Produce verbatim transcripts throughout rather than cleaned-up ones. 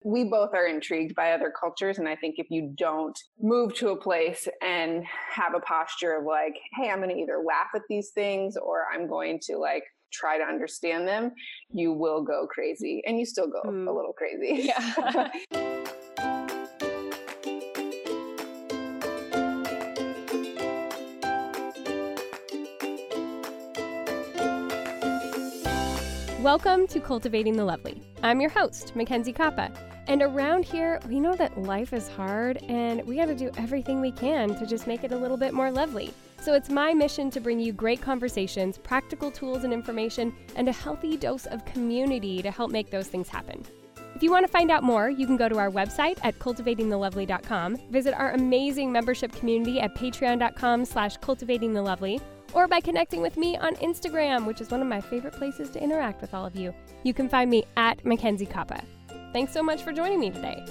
we both are intrigued by other cultures. And I think if you don't move to a place and have a posture of like, hey, I'm going to either laugh at these things or I'm going to like try to understand them, you will go crazy. And you still go mm. a little crazy. Yeah. Welcome to Cultivating the Lovely. I'm your host, Mackenzie Koppa. And around here, we know that life is hard and we got to do everything we can to just make it a little bit more lovely. So it's my mission to bring you great conversations, practical tools and information, and a healthy dose of community to help make those things happen. If you want to find out more, you can go to our website at cultivating the lovely dot com, visit our amazing membership community at patreon.com slash cultivatingthelovely, or by connecting with me on Instagram, which is one of my favorite places to interact with all of you. You can find me at Mackenzie Koppa. Thanks so much for joining me today.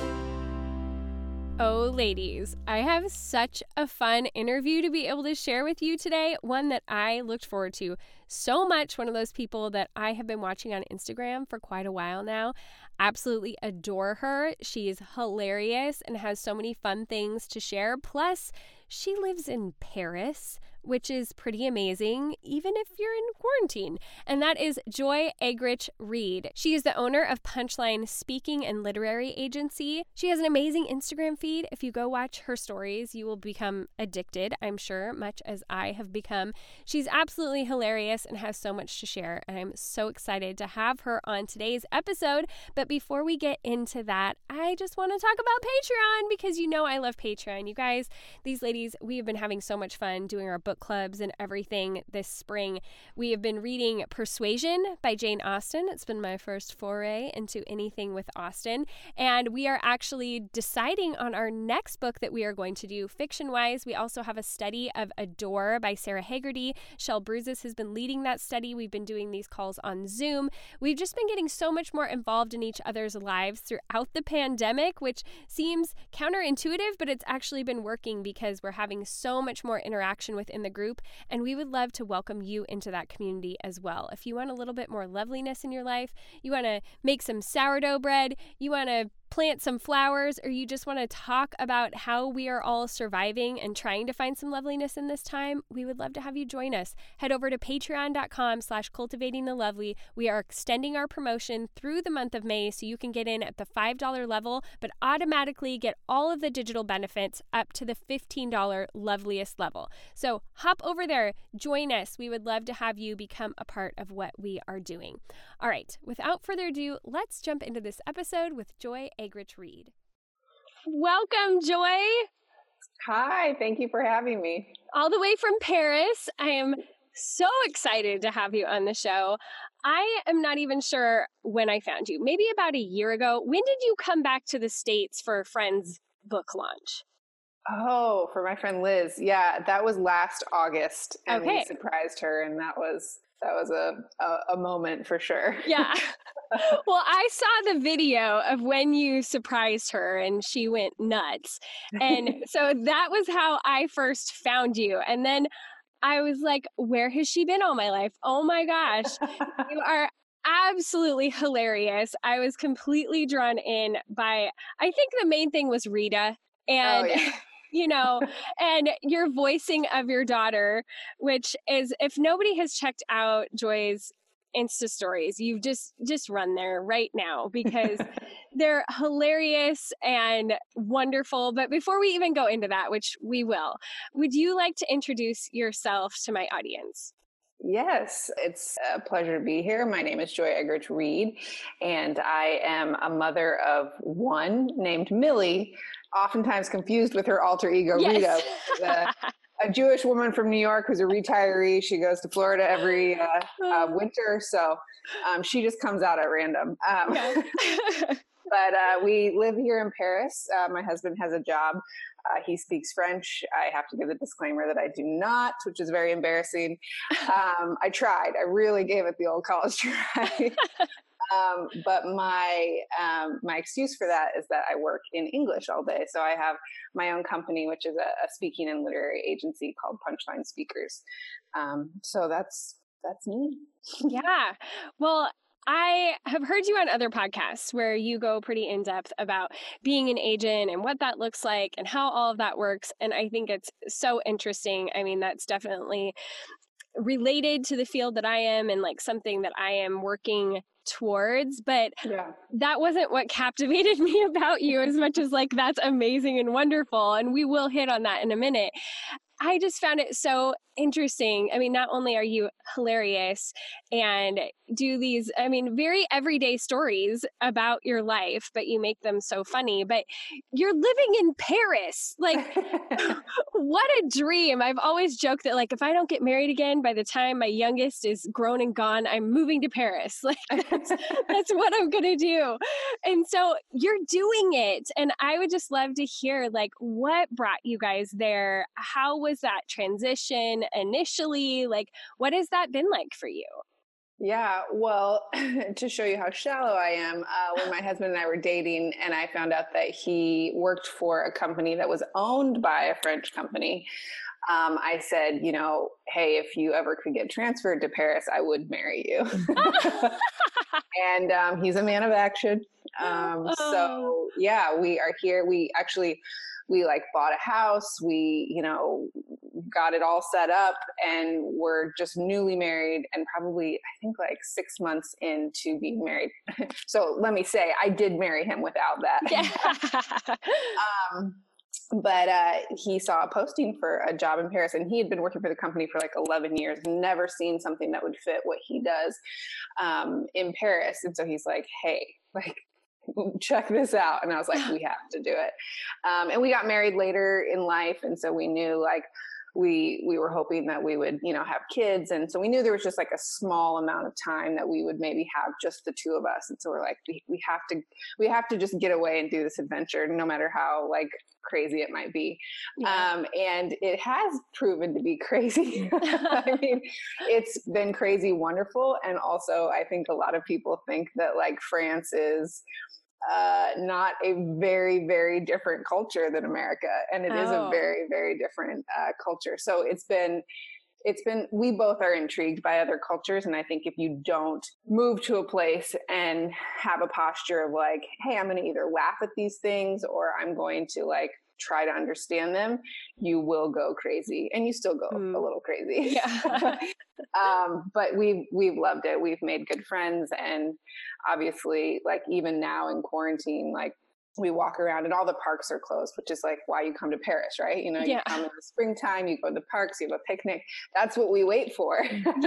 Oh, ladies, I have such a fun interview to be able to share with you today, one that I looked forward to so much. One of those people that I have been watching on Instagram for quite a while now. Absolutely adore her. She is hilarious and has so many fun things to share. Plus, she lives in Paris, which is pretty amazing, even if you're in quarantine. And that is Joy Eggerichs Reid. She is the owner of Punchline Speaking and Literary Agency. She has an amazing Instagram feed. If you go watch her stories, you will become addicted, I'm sure, much as I have become. She's absolutely hilarious and has so much to share. And I'm so excited to have her on today's episode. But before we get into that, I just want to talk about Patreon because you know I love Patreon. You guys, these ladies, we have been having so much fun doing our book clubs and everything this spring. We have been reading Persuasion by Jane Austen. It's been my first foray into anything with Austen. And we are actually deciding on our next book that we are going to do fiction-wise. We also have a study of Adore by Sarah Haggerty. Shel Bruises has been leading that study. We've been doing these calls on Zoom. We've just been getting so much more involved in each other's lives throughout the pandemic, which seems counterintuitive, but it's actually been working because we're having so much more interaction within the group, and we would love to welcome you into that community as well. If you want a little bit more loveliness in your life, you want to make some sourdough bread, you want to plant some flowers, or you just want to talk about how we are all surviving and trying to find some loveliness in this time, we would love to have you join us. Head over to patreon.com slash cultivating the lovely. We are extending our promotion through the month of May, so you can get in at the five dollars level, but automatically get all of the digital benefits up to the fifteen dollars loveliest level. So hop over there, join us. We would love to have you become a part of what we are doing. All right, without further ado, let's jump into this episode with Joy Eggerichs Reid. Welcome, Joy. Hi, thank you for having me. All the way from Paris. I am so excited to have you on the show. I am not even sure when I found you. Maybe about a year ago. When did you come back to the States for a friend's book launch? Oh, for my friend Liz. Yeah, that was last August, and okay. we surprised her, and that was that was a, a, a moment for sure. Yeah. Well, I saw the video of when you surprised her and she went nuts. And so that was how I first found you. And then I was like, where has she been all my life? Oh my gosh. You are absolutely hilarious. I was completely drawn in by, I think the main thing was Rita. And, oh, yeah. you know, and your voicing of your daughter, which is, if nobody has checked out Joy's Insta stories, you've just just run there right now because they're hilarious and wonderful. But before we even go into that, which we will, would you like to introduce yourself to my audience? Yes, it's a pleasure to be here. My name is Joy Eggerichs Reid, and I am a mother of one named Millie, oftentimes confused with her alter ego, yes. Rita. A Jewish woman from New York who's a retiree. She goes to Florida every uh, uh, winter, so um, she just comes out at random. Um, okay. But uh, we live here in Paris. Uh, my husband has a job. Uh, he speaks French. I have to give the disclaimer that I do not, which is very embarrassing. Um, I tried. I really gave it the old college try. Um, but my um, my excuse for that is that I work in English all day. So I have my own company, which is a, a speaking and literary agency called Punchline Speakers. Um, so that's that's me. Yeah. Well, I have heard you on other podcasts where you go pretty in depth about being an agent and what that looks like and how all of that works. And I think it's so interesting. I mean, that's definitely related to the field that I am and like something that I am working towards, but yeah. that wasn't what captivated me about you as much as like, that's amazing and wonderful. And we will hit on that in a minute. I just found it so interesting. I mean, not only are you hilarious and do these, I mean, very everyday stories about your life, but you make them so funny, but you're living in Paris. Like, what a dream. I've always joked that, like, if I don't get married again by the time my youngest is grown and gone, I'm moving to Paris. Like, that's, that's what I'm going to do. And so you're doing it. And I would just love to hear, like, what brought you guys there? How was that transition initially? Like, what has that been like for you? Yeah, well, to show you how shallow I am, uh, when my husband and I were dating and I found out that he worked for a company that was owned by a French company, um, I said, you know, hey, if you ever could get transferred to Paris, I would marry you. And um, he's a man of action. Um, Oh. So, yeah, we are here. We actually... We like bought a house, we, you know, got it all set up, and we're just newly married and probably, I think like six months into being married. So let me say, I did marry him without that. Yeah. um, but uh, he saw a posting for a job in Paris, and he had been working for the company for like eleven years, never seen something that would fit what he does um, in Paris. And so he's like, hey, like, check this out. And I was like, we have to do it. Um, and we got married later in life. And so we knew like we, we were hoping that we would, you know, have kids. And so we knew there was just like a small amount of time that we would maybe have just the two of us. And so we're like, we, we have to, we have to just get away and do this adventure, no matter how like crazy it might be. Yeah. Um, and it has proven to be crazy. I mean, it's been crazy, wonderful. And also I think a lot of people think that like France is uh, not a very, very different culture than America. And it oh. is a very, very different uh, culture. So it's been, it's been, we both are intrigued by other cultures. And I think if you don't move to a place and have a posture of like, hey, I'm going to either laugh at these things or I'm going to like try to understand them, you will go crazy, and you still go mm. a little crazy. Yeah. um, but we've, we've loved it. We've made good friends. And obviously like even now in quarantine, like we walk around and all the parks are closed, which is like why you come to Paris, right? You know, yeah. you come in the springtime, you go to the parks, you have a picnic. That's what we wait for. Yeah.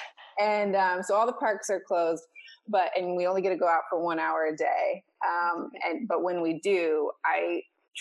And um, so all the parks are closed, but, and we only get to go out for one hour a day. Um, and, but when we do, I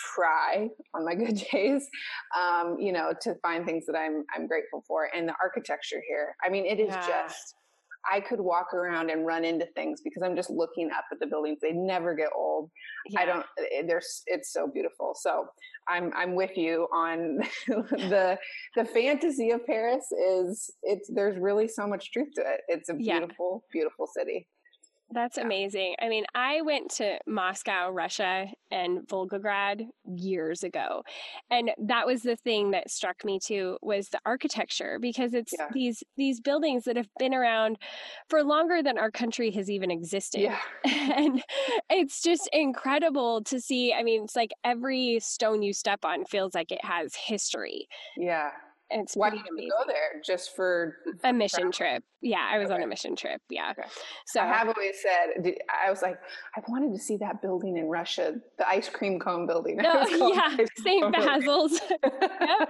try on my good days, um, you know, to find things that I'm, I'm grateful for. And the architecture here, I mean, it is yeah. just, I could walk around and run into things because I'm just looking up at the buildings. They never get old. Yeah. I don't, there's, it's so beautiful. So I'm, I'm with you on the, the fantasy of Paris is it's, there's really so much truth to it. It's a beautiful, yeah. beautiful city. That's yeah. amazing. I mean, I went to Moscow, Russia, and Volgograd years ago. And that was the thing that struck me too, was the architecture, because it's yeah. these these buildings that have been around for longer than our country has even existed. Yeah. And it's just incredible to see. I mean, it's like every stone you step on feels like it has history. Yeah. And it's Why did you go there? Just for a mission travel? trip? Yeah, I was okay. on a mission trip. Yeah. Okay. So I have always said, I was like, I wanted to see that building in Russia, the ice cream cone building. No, yeah, Saint Basil's. Yep.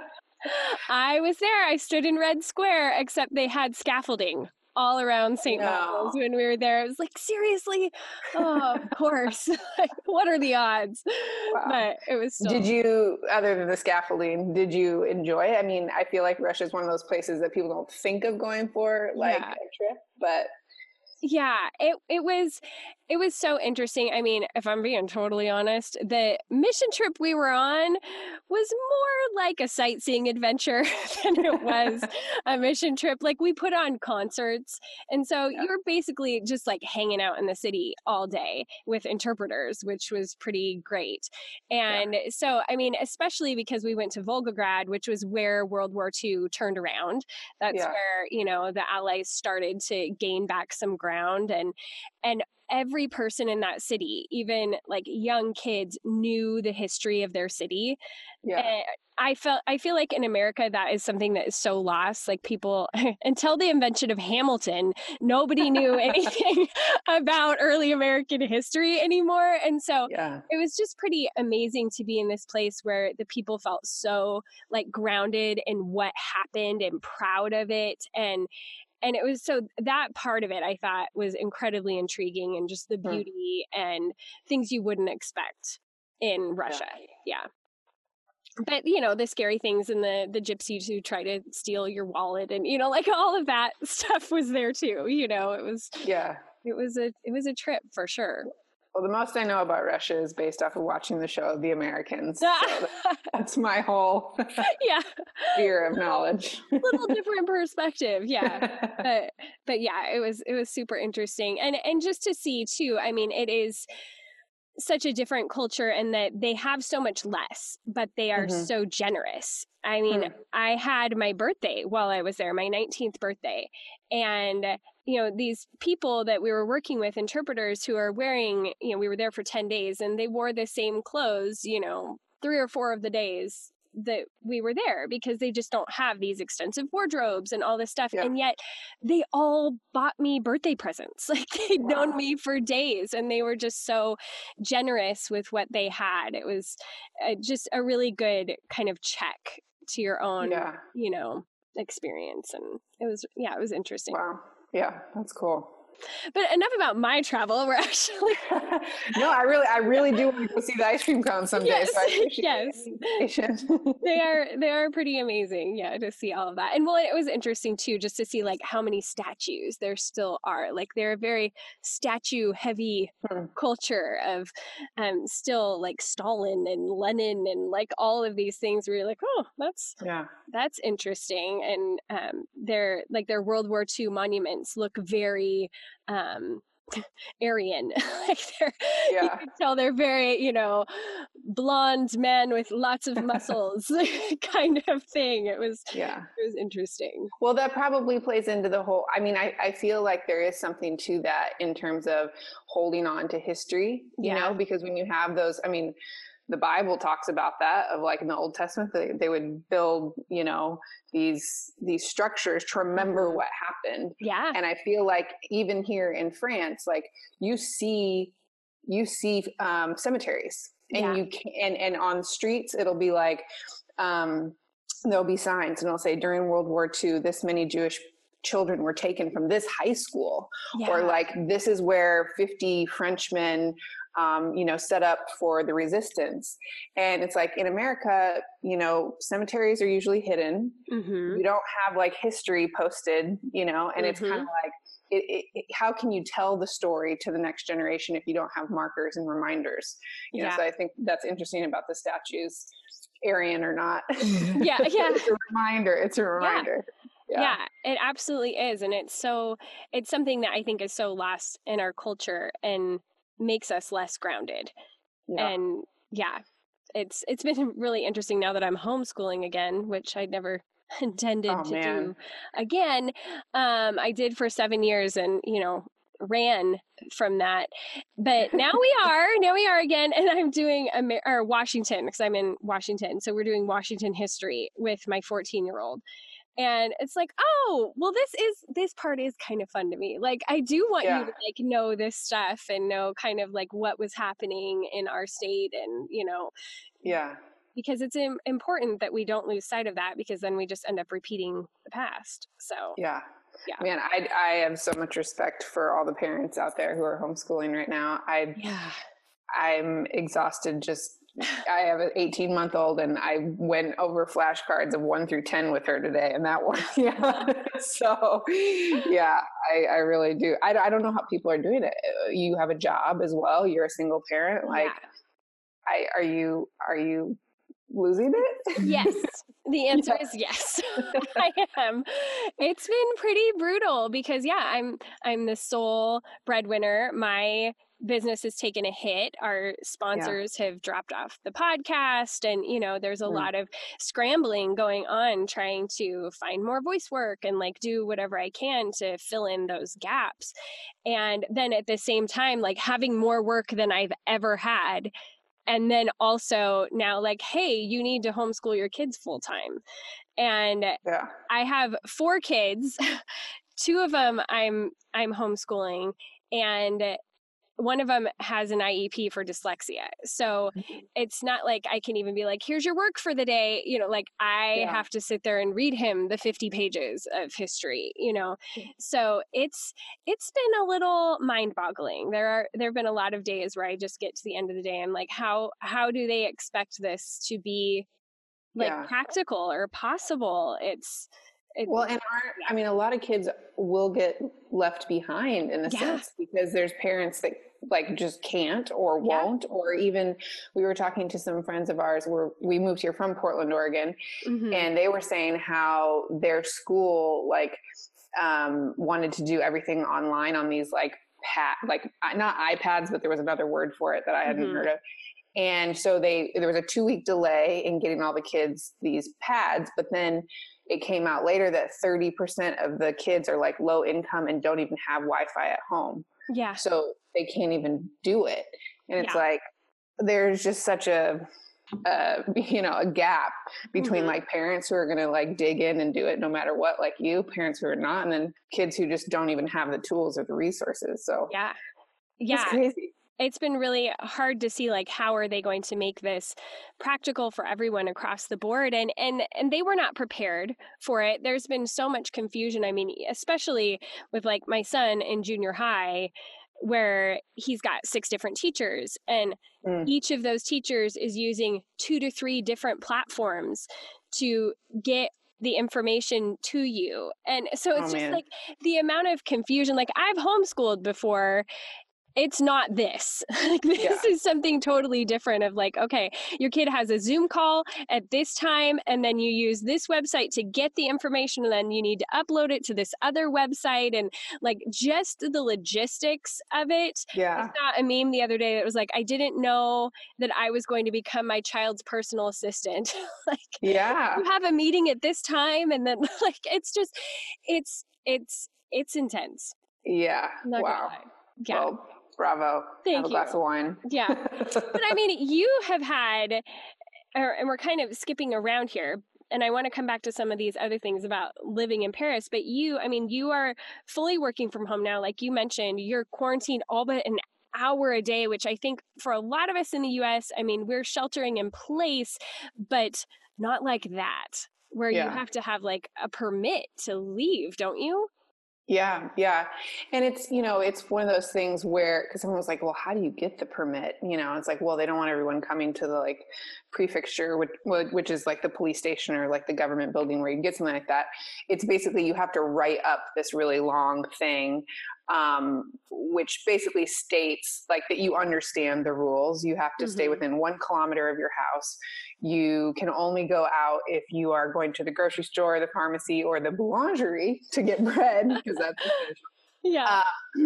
I was there. I stood in Red Square, except they had scaffolding all around Saint No. Basil's when we were there. I was like, seriously? Oh, of course. Like, what are the odds? Wow. But it was still... Did you, other than the scaffolding, did you enjoy it? I mean, I feel like Russia is one of those places that people don't think of going for, like yeah. a trip, but... Yeah, it it was It was so interesting. I mean, if I'm being totally honest, the mission trip we were on was more like a sightseeing adventure than it was a mission trip. Like we put on concerts. And so Yeah. you're basically just like hanging out in the city all day with interpreters, which was pretty great. And Yeah. so, I mean, especially because we went to Volgograd, which was where World War Two turned around. That's Yeah. where, you know, the Allies started to gain back some ground. And, and every person in that city, even like young kids, knew the history of their city. Yeah. And I felt I feel like in America that is something that is so lost. Like people until the invention of Hamilton, nobody knew anything about early American history anymore. And so Yeah. it was just pretty amazing to be in this place where the people felt so like grounded in what happened and proud of it. And and it was so that part of it I thought was incredibly intriguing, and just the Hmm. beauty and things you wouldn't expect in Russia. Yeah. But, you know, the scary things and the, the gypsies who try to steal your wallet and, you know, like all of that stuff was there too. You know, it was, Yeah. it was a, it was a trip for sure. Well, the most I know about Russia is based off of watching the show The Americans. So that- that's my whole Yeah. sphere of knowledge. Little different perspective. Yeah. But, but yeah, it was, it was super interesting. And, and just to see too, I mean, it is such a different culture in that they have so much less, but they are Mhm. so generous. I mean, Hmm. I had my birthday while I was there, my nineteenth birthday. And, you know, these people that we were working with, interpreters who are wearing, you know, we were there for ten days and they wore the same clothes, you know, three or four of the days that we were there, because they just don't have these extensive wardrobes and all this stuff. Yeah. And yet they all bought me birthday presents. Like they'd Wow. known me for days and they were just so generous with what they had. It was uh, just a really good kind of check to your own, Yeah. you know, experience. And it was, yeah, it was interesting. Wow. Yeah, that's cool. But enough about my travel. We're actually No, I really, I really do want to go see the ice cream cone someday. Yes, So I appreciate yes. the invitation. they are they are pretty amazing, yeah, to see all of that. And well, it was interesting too, just to see like how many statues there still are. Like they're a very statue heavy Hmm. culture of um still like Stalin and Lenin and like all of these things where you're like, oh, that's Yeah. that's interesting. And um their like their World War Two monuments look very um Aryan. Like they're, you Yeah. can tell they're very, you know, blonde men with lots of muscles kind of thing. It was, Yeah. it was interesting. Well, that probably plays into the whole, I mean, I, I feel like there is something to that in terms of holding on to history, you Yeah. know, because when you have those, I mean, the Bible talks about that, of like in the Old Testament, they, they would build, you know, these, these structures to remember Mhm. what happened. Yeah. And I feel like even here in France, like you see, you see um, cemeteries, and Yeah. you can, and, and on streets, it'll be like, um, there'll be signs and it'll say during World War Two, this many Jewish children were taken from this high school, Yeah. or like, this is where fifty Frenchmen, um, you know, set up for the resistance. And it's like in America, you know, cemeteries are usually hidden. Mhm. You don't have like history posted, you know, and it's Mhm. kind of like, it, it, it, how can you tell the story to the next generation if you don't have markers and reminders? You know, Yeah. so I think that's interesting about the statues, Aryan or not. Yeah, yeah. It's a reminder. It's a reminder. Yeah. Yeah. yeah, it absolutely is. And it's so, it's something that I think is so lost in our culture and makes us less grounded. Yeah. And yeah, it's it's been really interesting now that I'm homeschooling again, which I never intended Oh, to man. do again. Um, I did for seven years and, you know, ran from that. But now we are, now we are again. And I'm doing Amer- or Washington, because I'm in Washington. So we're doing Washington history with my fourteen year old. And it's like, oh, well, this is, this part is kind of fun to me. Like, I do want Yeah. you to like know this stuff and know kind of like what was happening in our state, and, you know, Yeah. because it's im- important that we don't lose sight of that, because then we just end up repeating the past. So, Yeah. Yeah. Man, I, I have so much respect for all the parents out there who are homeschooling right now. I, yeah. I'm exhausted just I have an eighteen month old and I went over flashcards of one through ten with her today. And that one, yeah. So yeah, I, I really do. I, I don't know how people are doing it. You have a job as well. You're a single parent. Like, Yeah. I, are you, are you losing it? Yes. The answer Yeah. is yes. I am. It's been pretty brutal because yeah, I'm I'm the sole breadwinner. My business has taken a hit. Our sponsors have dropped off the podcast, and you know, there's a Mm. lot of scrambling going on trying to find more voice work and like do whatever I can to fill in those gaps. And then at the same time, like having more work than I've ever had. And then also now, like, hey, you need to homeschool your kids full time. And Yeah. I have four kids. Two of them I'm I'm homeschooling, and one of them has an I E P for dyslexia. So it's not like I can even be like, here's your work for the day. You know, like I Yeah. have to sit there and read him the fifty pages of history, you know. So it's it's been a little mind-boggling. There are there have been a lot of days where I just get to the end of the day and like, how how do they expect this to be like Yeah. practical or possible? It's it, Well, and aren't, I mean, a lot of kids will get left behind in a Yeah. sense because there's parents that like just can't or Yeah. won't, or even we were talking to some friends of ours where we moved here from Portland, Oregon, Mhm. and they were saying how their school like um, wanted to do everything online on these like pad, like not iPads, but there was another word for it that I hadn't Mhm. heard of. And so they, there was a two week delay in getting all the kids these pads, but then it came out later that thirty percent of the kids are like low income and don't even have Wi-Fi at home. Yeah. So they can't even do it. And it's Yeah. like, there's just such a, uh, you know, a gap between Mhm. like parents who are going to like dig in and do it no matter what, like you, parents who are not, and then kids who just don't even have the tools or the resources. So Yeah. it's Yeah. crazy. It's been really hard to see like how are they going to make this practical for everyone across the board, and and and they were not prepared for it. There's been so much confusion. I mean, especially with like my son in junior high where he's got six different teachers, and Mm. each of those teachers is using two to three different platforms to get the information to you. And so it's Oh, just man. like the amount of confusion. Like I've homeschooled before. It's not this. Like this Yeah. is something totally different of like, okay, your kid has a Zoom call at this time, and then you use this website to get the information, and then you need to upload it to this other website, and like just the logistics of it. I Yeah. saw a meme the other day that was like, I didn't know that I was going to become my child's personal assistant. Like Yeah. you have a meeting at this time, and then like it's just it's it's it's intense. Yeah. I'm not gonna Wow. lie. Yeah. Well, bravo. Thank Have a you. glass of wine. Yeah. But I mean, you have had, or, and we're kind of skipping around here, and I want to come back to some of these other things about living in Paris, but you, I mean, you are fully working from home now. Like you mentioned, you're quarantined all but an hour a day, which I think for a lot of us in the U S, I mean, we're sheltering in place, but not like that, where you Yeah. have to have like a permit to leave, don't you? Yeah, yeah. And it's, you know, it's one of those things where, because someone was like, well, how do you get the permit? You know, it's like, well, they don't want everyone coming to the like prefecture, which, which is like the police station or like the government building where you get something like that. It's basically, you have to write up this really long thing, um, which basically states like that you understand the rules. You have to stay Mhm. within one kilometer of your house. You can only go out if you are going to the grocery store, the pharmacy, or the boulangerie to get bread, because that's essential. Yeah. Uh,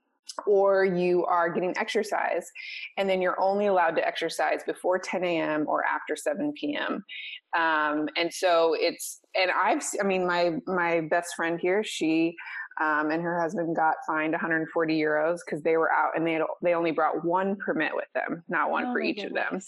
or you are getting exercise, and then you're only allowed to exercise before ten a.m. or after seven p.m. Um, and so it's, and I've, I mean, my, my best friend here, she, um, and her husband got fined one hundred forty euros because they were out and they had, they only brought one permit with them, not one Oh for my each of them. goodness.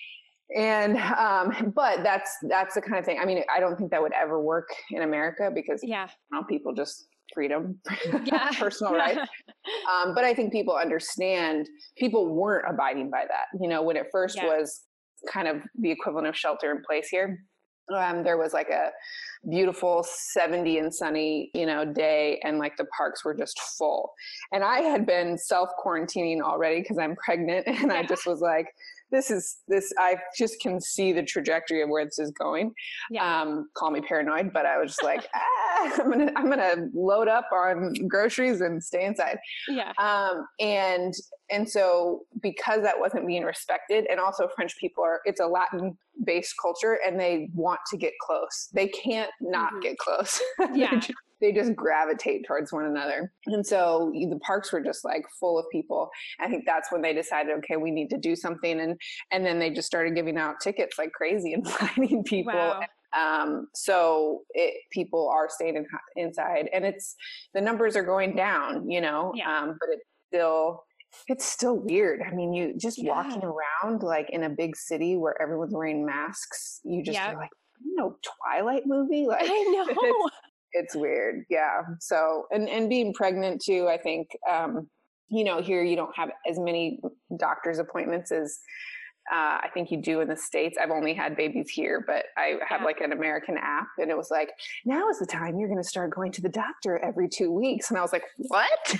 And, um, but that's, that's the kind of thing, I mean, I don't think that would ever work in America because Yeah. you know, people just freedom, Yeah. personal rights. Um, but I think people understand, people weren't abiding by that. You know, when it first Yeah. was kind of the equivalent of shelter in place here, um, there was like a beautiful seventy and sunny, you know, day, and like the parks were just full. And I had been self quarantining already because I'm pregnant, and I Yeah. just was like, this is this, I just can see the trajectory of where this is going. Yeah. Um, call me paranoid, but I was just like, ah, I'm going to, I'm going to load up on groceries and stay inside. Yeah. Um, and, and so because that wasn't being respected, and also French people are, it's a Latin based culture and they want to get close. They can't not mm-hmm. get close. Yeah. they, just, they just gravitate towards one another. And so the parks were just like full of people. I think that's when they decided, okay, we need to do something. And, and then they just started giving out tickets like crazy and finding people. Wow. Um, so it, people are staying in, inside, and it's, the numbers are going down, you know, yeah. um, but it's still, it's still weird. I mean, you just yeah. walking around like in a big city where everyone's wearing masks, you just yep. feel like, you know, Twilight movie. Like, I know. It's, it's weird. Yeah. So, and, and being pregnant too, I think, um, you know, here you don't have as many doctor's appointments as, Uh, I think you do in the States. I've only had babies here, but I have yeah. like an American app, and it was like, now is the time you're going to start going to the doctor every two weeks. And I was like, what?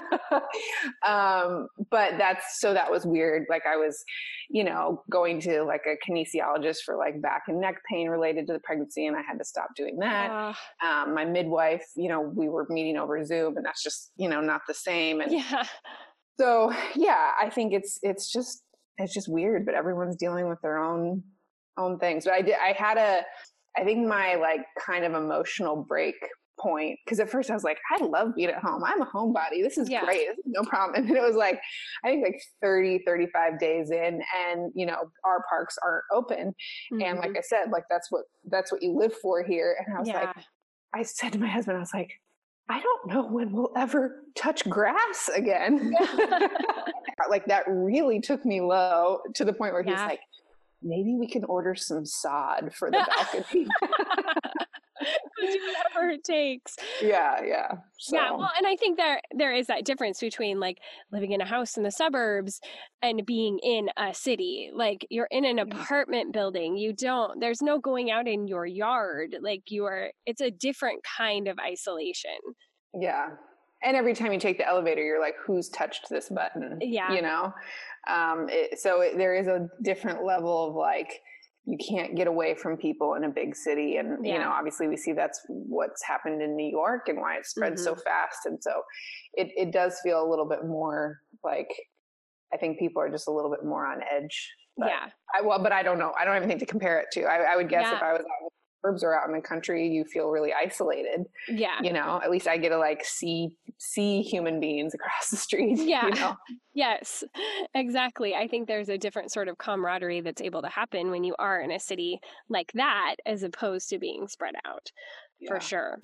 um, but that's, so that was weird. Like I was, you know, going to like a kinesiologist for like back and neck pain related to the pregnancy, and I had to stop doing that. Uh, um, my midwife, you know, we were meeting over Zoom, and that's just, you know, not the same. And yeah. so, yeah, I think it's, it's just, it's just weird, but everyone's dealing with their own, own things. But I did, I had a, I think my like kind of emotional break point. Cause at first I was like, I love being at home. I'm a homebody. This is yeah. great. This is no problem. And it was like, I think like thirty, thirty-five days in, and you know, our parks aren't open. Mm-hmm. And like I said, like, that's what, that's what you live for here. And I was yeah. like, I said to my husband, I was like, I don't know when we'll ever touch grass again. Like that really took me low to the point where he's yeah. like, maybe we can order some sod for the balcony. Whatever it takes. Yeah, yeah. So. Yeah, well, and I think there there is that difference between like living in a house in the suburbs and being in a city. Like you're in an apartment building. You don't, there's no going out in your yard. Like you are, it's a different kind of isolation. Yeah. And every time you take the elevator, you're like, who's touched this button? Yeah. You know? Um, it, so it, there is a different level of like, you can't get away from people in a big city. And, yeah. you know, obviously we see that's what's happened in New York and why it spread mm-hmm. so fast. And so it, it does feel a little bit more like, I think people are just a little bit more on edge. But yeah. I, well, but I don't know. I don't have anything to compare it to. I, I would guess yeah. if I was out suburbs or out in the country, you feel really isolated. Yeah. You know, at least I get to like see, see human beings across the street. Yeah. You know? Yes, exactly. I think there's a different sort of camaraderie that's able to happen when you are in a city like that, as opposed to being spread out, yeah. for sure.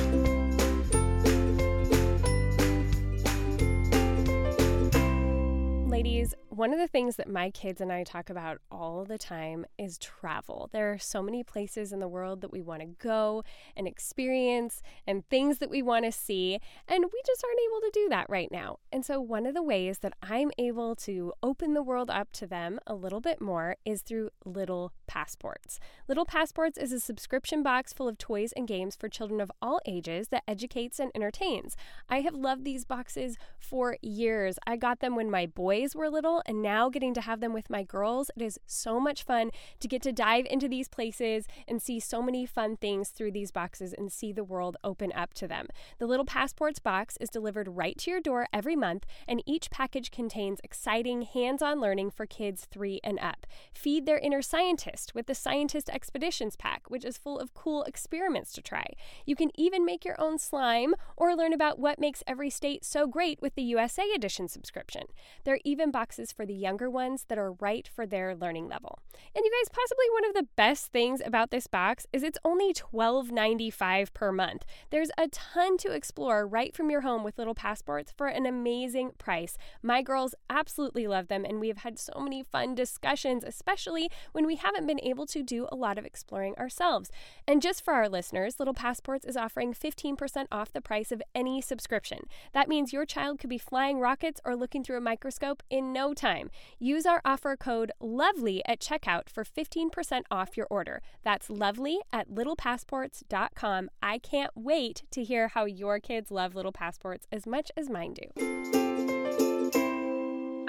Ladies, one of the things that my kids and I talk about all the time is travel. There are so many places in the world that we want to go and experience and things that we want to see, and we just aren't able to do that right now. And so one of the ways that I'm able to open the world up to them a little bit more is through Little Passports. Little Passports is a subscription box full of toys and games for children of all ages that educates and entertains. I have loved these boxes for years. I got them when my boys were little, and now getting to have them with my girls, it is so much fun to get to dive into these places and see so many fun things through these boxes and see the world open up to them. The Little Passports box is delivered right to your door every month, and each package contains exciting hands-on learning for kids three and up. Feed their inner scientist with the Scientist Expeditions pack, which is full of cool experiments to try. You can even make your own slime or learn about what makes every state so great with the U S A Edition subscription. There are even boxes for the younger ones that are right for their learning level. And you guys, possibly one of the best things about this box is it's only twelve ninety-five per month. There's a ton to explore right from your home with Little Passports for an amazing price. My girls absolutely love them, and we have had so many fun discussions, especially when we haven't been able to do a lot of exploring ourselves. And just for our listeners, Little Passports is offering fifteen percent off the price of any subscription. That means your child could be flying rockets or looking through a microscope in no time. Use our offer code LOVELY at checkout for fifteen percent off your order. That's lovely at little passports dot com. I can't wait to hear how your kids love Little Passports as much as mine do.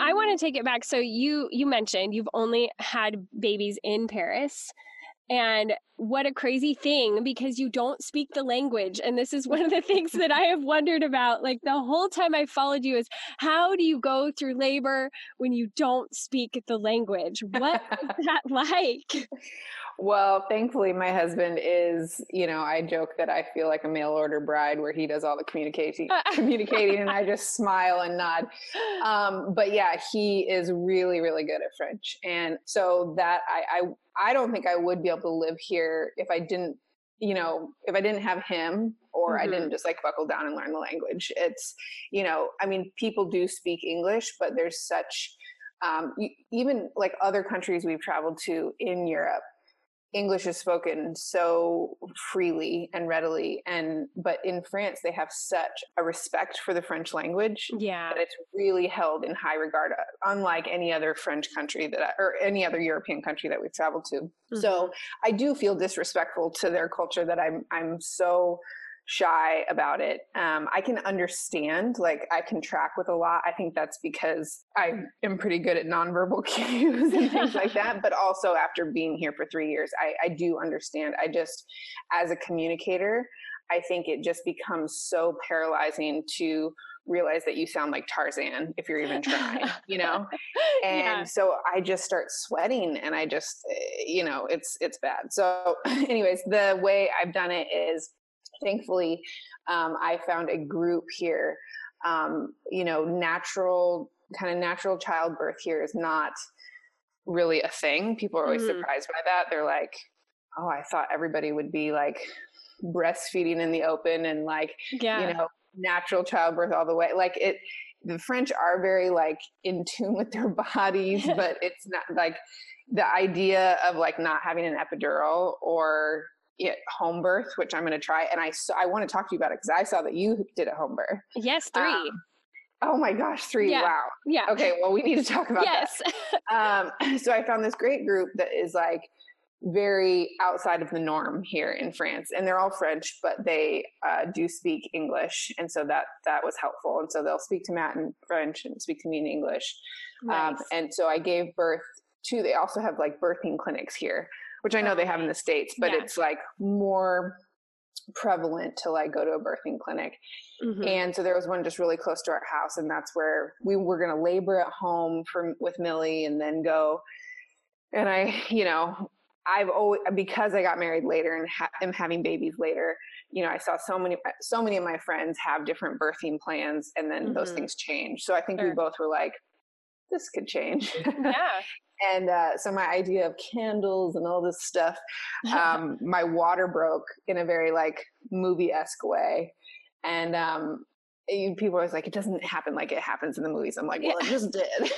I want to take it back. So you you mentioned you've only had babies in Paris. And what a crazy thing, because you don't speak the language. And this is one of the things that I have wondered about, like the whole time I followed you, is how do you go through labor when you don't speak the language? What is that like? Well, thankfully, my husband is, you know, I joke that I feel like a mail order bride where he does all the communicating, communicating and I just smile and nod. Um, but yeah, he is really, really good at French. And so that I, I, I don't think I would be able to live here if I didn't, you know, if I didn't have him or mm-hmm. I didn't just like buckle down and learn the language. It's, you know, I mean, people do speak English, but there's such, um, even like other countries we've traveled to in Europe, English is spoken so freely and readily. And, but in France, they have such a respect for the French language yeah. that it's really held in high regard, unlike any other French country that, I, or any other European country that we've traveled to. Mm-hmm. So I do feel disrespectful to their culture that I'm, I'm so shy about it. Um, I can understand, like I can track with a lot. I think that's because I am pretty good at nonverbal cues and things like that. But also after being here for three years, I, I do understand. I just, as a communicator, I think it just becomes so paralyzing to realize that you sound like Tarzan if you're even trying, you know? And yeah. so I just start sweating and I just, you know, it's, it's bad. So anyways, the way I've done it is, thankfully, um, I found a group here. Um, you know, natural kind of natural childbirth here is not really a thing. People are always mm-hmm. surprised by that. They're like, "Oh, I thought everybody would be like breastfeeding in the open and like, yeah. you know, natural childbirth all the way." Like it, the French are very like in tune with their bodies, but it's not like the idea of like not having an epidural or Yeah, home birth, which I'm going to try. And I, I want to talk to you about it because I saw that you did a home birth. Yes, three. Um, oh my gosh, three. Yeah. Wow. Yeah. Okay. Well, we need to talk about yes. that. Um, so I found this great group that is like very outside of the norm here in France, and they're all French, but they uh, do speak English. And so that, that was helpful. And so they'll speak to Matt in French and speak to me in English. Nice. Um, and so I gave birth to, they also have like birthing clinics here, which I know they have in the States, but yeah. it's like more prevalent to like go to a birthing clinic. Mm-hmm. And so there was one just really close to our house. And that's where we were going to labor at home for, with Millie and then go. And I, you know, I've always, because I got married later and ha- am having babies later, you know, I saw so many, so many of my friends have different birthing plans and then mm-hmm. those things change. So I think sure. we both were like, this could change. Yeah. And uh, so my idea of candles and all this stuff, um, my water broke in a very like movie-esque way. And um, it, people are always like, it doesn't happen like it happens in the movies. I'm like, well, yeah. it just did.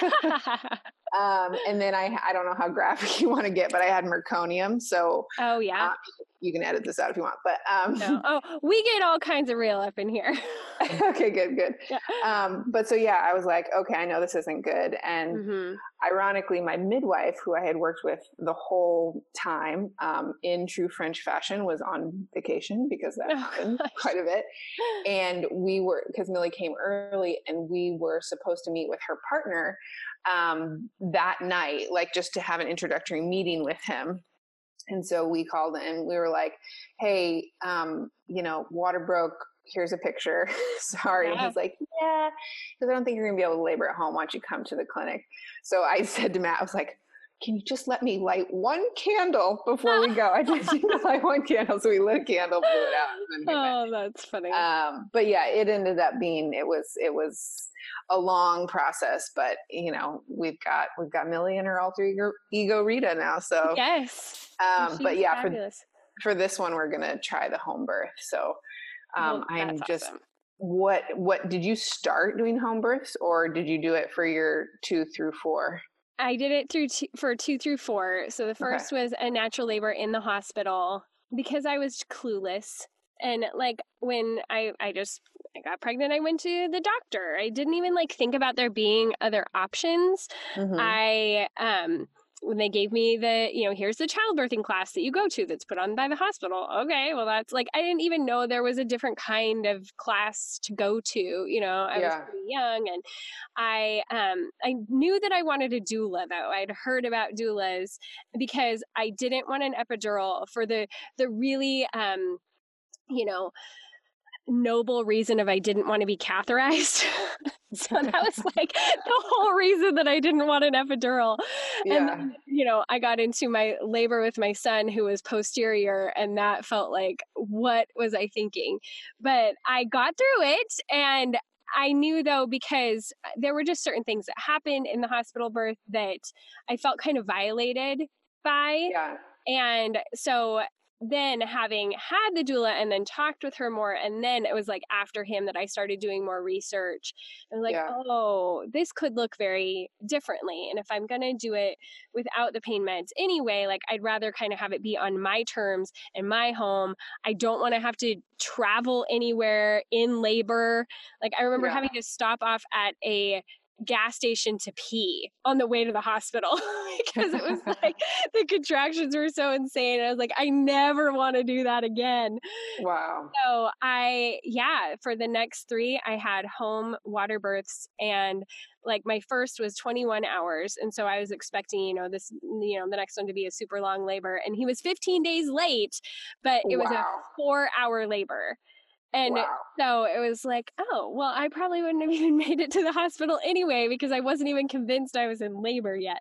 um, and then I, I don't know how graphic you want to get, but I had meconium. So oh yeah. Uh, you can edit this out if you want, but um, no. oh, we get all kinds of real up in here. Okay, good, good. Yeah. Um, but so yeah, I was like, okay, I know this isn't good. And mm-hmm. ironically, my midwife, who I had worked with the whole time um, in true French fashion, was on vacation because that happened quite a bit. And we were, because Millie came early, and we were supposed to meet with her partner um, that night, like just to have an introductory meeting with him. And so we called and we were like, hey, um, you know, water broke. Here's a picture. Sorry. Yeah. And he's like, yeah, because I don't think you're going to be able to labor at home. Why don't you come to the clinic? So I said to Matt, I was like, can you just let me light one candle before we go? I just need to light one candle. So we lit a candle, blew it out. And then we oh, went. That's funny. Um, but yeah, it ended up being, it was, it was a long process, but you know, we've got, we've got Millie and her alter ego, ego Rita now. So yes. Um, but yeah, fabulous. for, for this one, we're going to try the home birth. So um, well, I'm just, awesome. what, what did you start doing home births, or did you do it for your two through four? I did it through two, for two through four. So the first okay. was a natural labor in the hospital because I was clueless. And like when I, I just I got pregnant, I went to the doctor. I didn't even like think about there being other options. Mm-hmm. I, um, when they gave me the, you know, here's the childbirthing class that you go to that's put on by the hospital. Okay, well, that's like, I didn't even know there was a different kind of class to go to. You know, I Yeah. was pretty young, and I um I knew that I wanted a doula, though. I'd heard about doulas because I didn't want an epidural for the the really um you know noble reason of I didn't want to be catheterized. So that was like the whole reason that I didn't want an epidural. Yeah. And then, you know, I got into my labor with my son, who was posterior, and that felt like, what was I thinking? But I got through it, and I knew, though, because there were just certain things that happened in the hospital birth that I felt kind of violated by. Yeah. And so then, having had the doula and then talked with her more, and then it was like after him that I started doing more research. I was like, Yeah. oh, this could look very differently. And if I'm going to do it without the pain meds anyway, like, I'd rather kind of have it be on my terms in my home. I don't want to have to travel anywhere in labor. Like, I remember Yeah. having to stop off at a gas station to pee on the way to the hospital because it was like the contractions were so insane. I was like, I never want to do that again. Wow. So I, yeah, for the next three, I had home water births, and like my first was twenty-one hours. And so I was expecting, you know, this, you know, the next one to be a super long labor, and he was fifteen days late, but it was Wow. a four hour labor. And Wow. so it was like, oh, well, I probably wouldn't have even made it to the hospital anyway, because I wasn't even convinced I was in labor yet.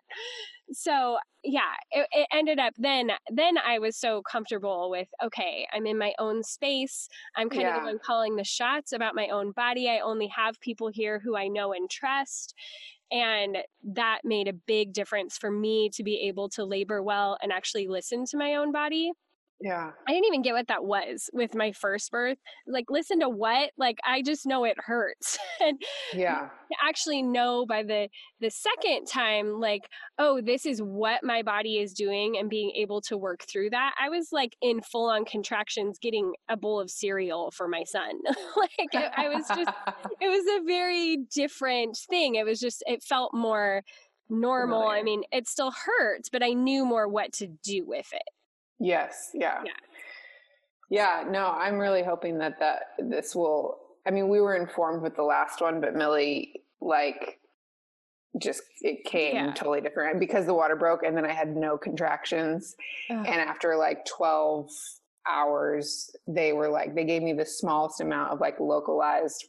So yeah, it, it ended up then, then I was so comfortable with, okay, I'm in my own space. I'm kind Yeah. of the one calling the shots about my own body. I only have people here who I know and trust. And that made a big difference for me to be able to labor well and actually listen to my own body. Yeah. I didn't even get what that was with my first birth. Like, listen to what? Like, I just know it hurts. And Yeah. to actually know by the the second time, like, oh, this is what my body is doing, and being able to work through that. I was like in full on contractions getting a bowl of cereal for my son. Like, it, I was just, it was a very different thing. It was just, it felt more normal. Familiar. I mean, it still hurts, but I knew more what to do with it. Yes. Yeah. Yeah. Yeah. No, I'm really hoping that that this will, I mean, we were informed with the last one, but Millie, like, just, it came Yeah. totally different because the water broke, and then I had no contractions. Ugh. And after like twelve hours, they were like, they gave me the smallest amount of like localized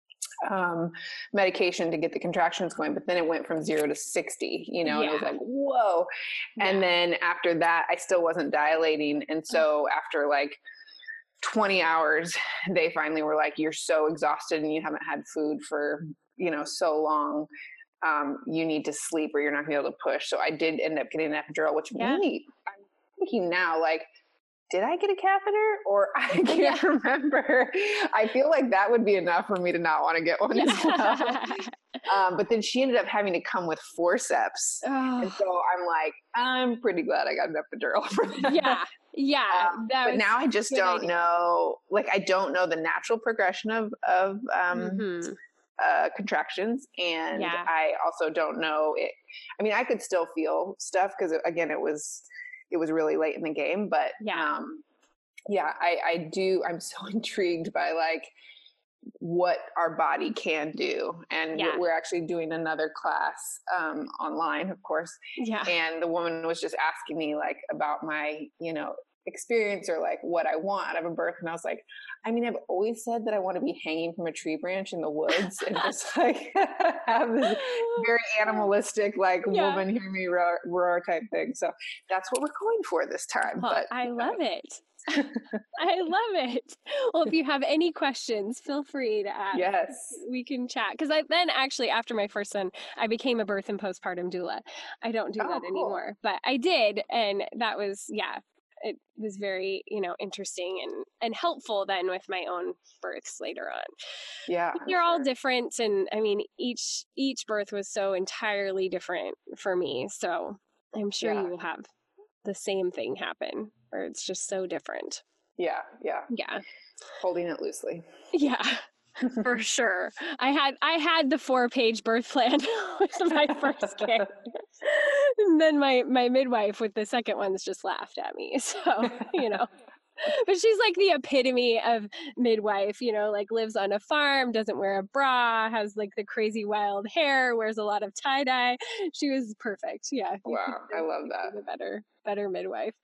um, medication to get the contractions going. But then it went from zero to sixty, you know, and it was Yeah. like, whoa. And Yeah. then after that, I still wasn't dilating. And so after like twenty hours, they finally were like, you're so exhausted and you haven't had food for, you know, so long. Um, you need to sleep or you're not gonna be able to push. So I did end up getting an epidural, which Yeah. really, I'm thinking now, like, did I get a catheter, or I can't Yeah. remember. I feel like that would be enough for me to not want to get one as well. Um, but then she ended up having to come with forceps. And Oh, so I'm like, I'm pretty glad I got an epidural for that. yeah. Yeah. Um, That but was now I just good don't idea. know, like, I don't know the natural progression of, of, um, Mhm. uh, contractions. And Yeah. I also don't know it. I mean, I could still feel stuff because again, it was, it was really late in the game, but, Yeah. um, yeah, I, I do. I'm so intrigued by like what our body can do. And Yeah. we're, we're actually doing another class, um, online, of course. Yeah. And the woman was just asking me like about my, you know, experience or like what I want out of a birth. And I was like, I mean, I've always said that I want to be hanging from a tree branch in the woods and just like have this very animalistic, like Yeah. woman hear me roar, roar type thing. So that's what we're going for this time. Well, But I love it. I love it. Well, if you have any questions, feel free to ask. yes. We can chat. Because I then actually, after my first son, I became a birth and postpartum doula. I don't do Oh, that cool. anymore, but I did. And that was, yeah, it was very, you know, interesting and, and helpful then with my own births later on. Yeah. But I'm they're all sure. different. And I mean, each, each birth was so entirely different for me. So I'm sure Yeah. you will have the same thing happen, or it's just so different. Yeah. Yeah. Yeah. Holding it loosely. Yeah. For sure. I had I had the four page birth plan with my first kid. And then my, my midwife with the second ones just laughed at me. So, you know, but she's like the epitome of midwife, you know, like lives on a farm, doesn't wear a bra, has like the crazy wild hair, wears a lot of tie dye. She was perfect. Yeah. Wow. I love that. A better, better midwife.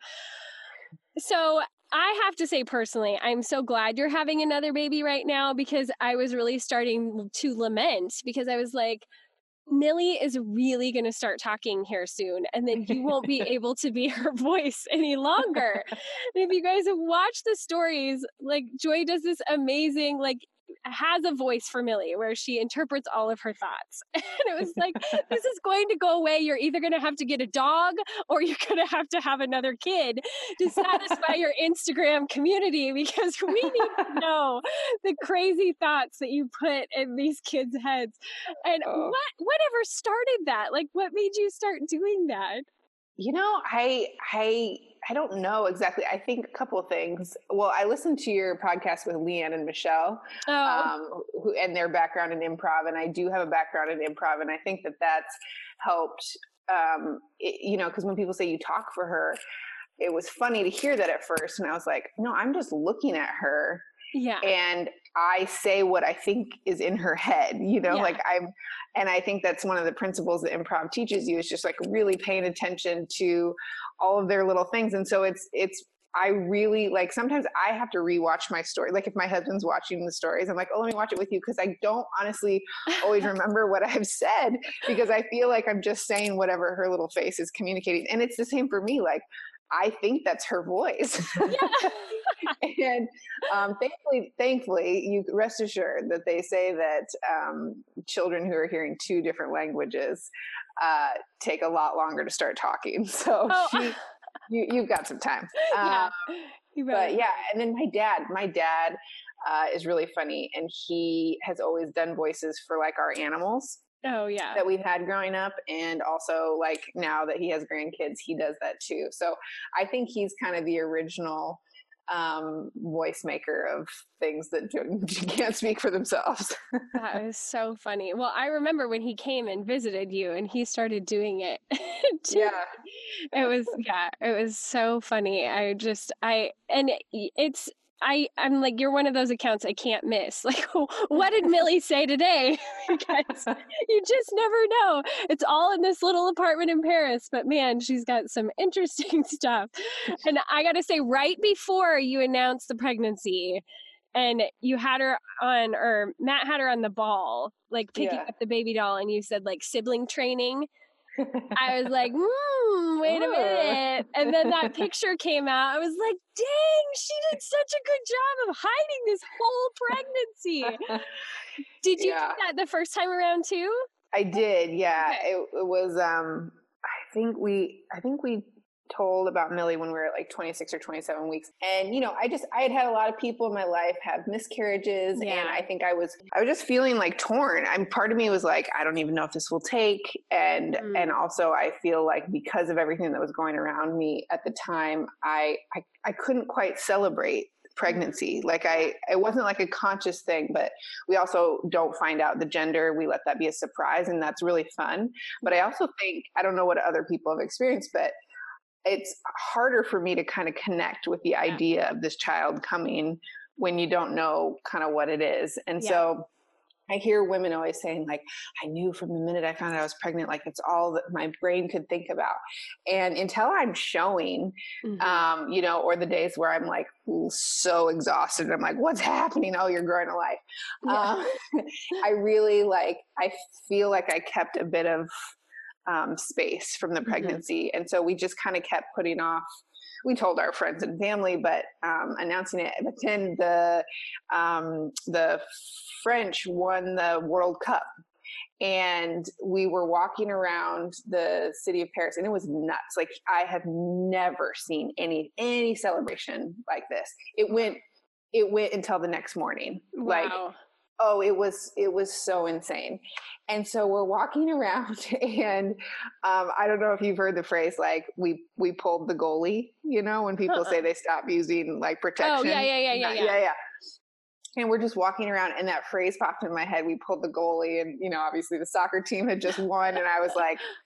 So I have to say personally, I'm so glad you're having another baby right now, because I was really starting to lament, because I was like, Millie is really going to start talking here soon, and then you won't be able to be her voice any longer. And if you guys have watched the stories, like Joy does this amazing, like has a voice for Millie where she interprets all of her thoughts. And it was like, this is going to go away. You're either going to have to get a dog or you're going to have to have another kid to satisfy your Instagram community, because we need to know the crazy thoughts that you put in these kids' heads. And oh. what whatever started that? Like, what made you start doing that? You know, I I I don't know exactly. I think a couple of things. Well, I listened to your podcast with Leanne and Michelle, oh. um, who, and their background in improv, and I do have a background in improv, and I think that that's helped. Um, it, you know, because when people say you talk for her, it was funny to hear that at first, and I was like, no, I'm just looking at her. Yeah. And I say what I think is in her head, you know, yeah. like I'm, and I think that's one of the principles that improv teaches you, is just like really paying attention to all of their little things. And so it's, it's, I really like, sometimes I have to rewatch my story. Like if my husband's watching the stories, I'm like, oh, let me watch it with you. Cause I don't honestly always remember what I've said, because I feel like I'm just saying whatever her little face is communicating. And it's the same for me. Like, I think that's her voice. Yeah. And um, thankfully, thankfully, you rest assured that they say that um, children who are hearing two different languages uh, take a lot longer to start talking. So oh. she, you, you've got some time. Yeah. Um, but yeah, and then my dad, my dad uh, is really funny, and he has always done voices for like our animals. Oh yeah. That we've had growing up. And also like now that he has grandkids, he does that too. So I think he's kind of the original um, voice maker of things that can't speak for themselves. That is so funny. Well, I remember when he came and visited you and he started doing it. too. Yeah. It was, yeah, it was so funny. I just, I, and it's, I, I'm like, you're one of those accounts I can't miss. Like, what did Millie say today? Because you just never know. It's all in this little apartment in Paris, but man, she's got some interesting stuff. And I got to say, right before you announced the pregnancy and you had her on, or Matt had her on the ball, like picking Yeah. up the baby doll, and you said like sibling training. I was like, hmm, wait a minute. And then that picture came out. I was like, dang, she did such a good job of hiding this whole pregnancy. Did you Yeah. do that the first time around too? I did. Yeah. Okay. It, it was, um, I think we, I think we told about Millie when we were at like twenty-six or twenty-seven weeks. And, you know, I just, I had had a lot of people in my life have miscarriages. Yeah. And I think I was, I was just feeling like torn. I'm part of me was like, I don't even know if this will take. And, Mm. and also I feel like because of everything that was going around me at the time, I, I, I couldn't quite celebrate pregnancy. Like I, it wasn't like a conscious thing, but we also don't find out the gender. We let that be a surprise, and that's really fun. But I also think, I don't know what other people have experienced, but it's harder for me to kind of connect with the idea of this child coming when you don't know kind of what it is. And Yeah. so I hear women always saying like, I knew from the minute I found out I was pregnant, like it's all that my brain could think about. And until I'm showing, Mhm. um, you know, or the days where I'm like so exhausted, I'm like, what's happening? Oh, you're growing a life. Yeah. Um, I really like, I feel like I kept a bit of um, space from the pregnancy. Mm-hmm. And so we just kind of kept putting off, we told our friends and family, but um, announcing it. But then the, um, the French won the World Cup, and we were walking around the city of Paris, and it was nuts. Like I have never seen any, any celebration like this. It went, it went until the next morning. Wow. Like, oh, it was, it was so insane. And so we're walking around, and um, I don't know if you've heard the phrase, like we, we pulled the goalie, you know, when people uh-uh. say they stop using like protection. Oh yeah, yeah, yeah, yeah, yeah. yeah, yeah. And we're just walking around, and that phrase popped in my head. We pulled the goalie, and, you know, obviously the soccer team had just won. And I was like,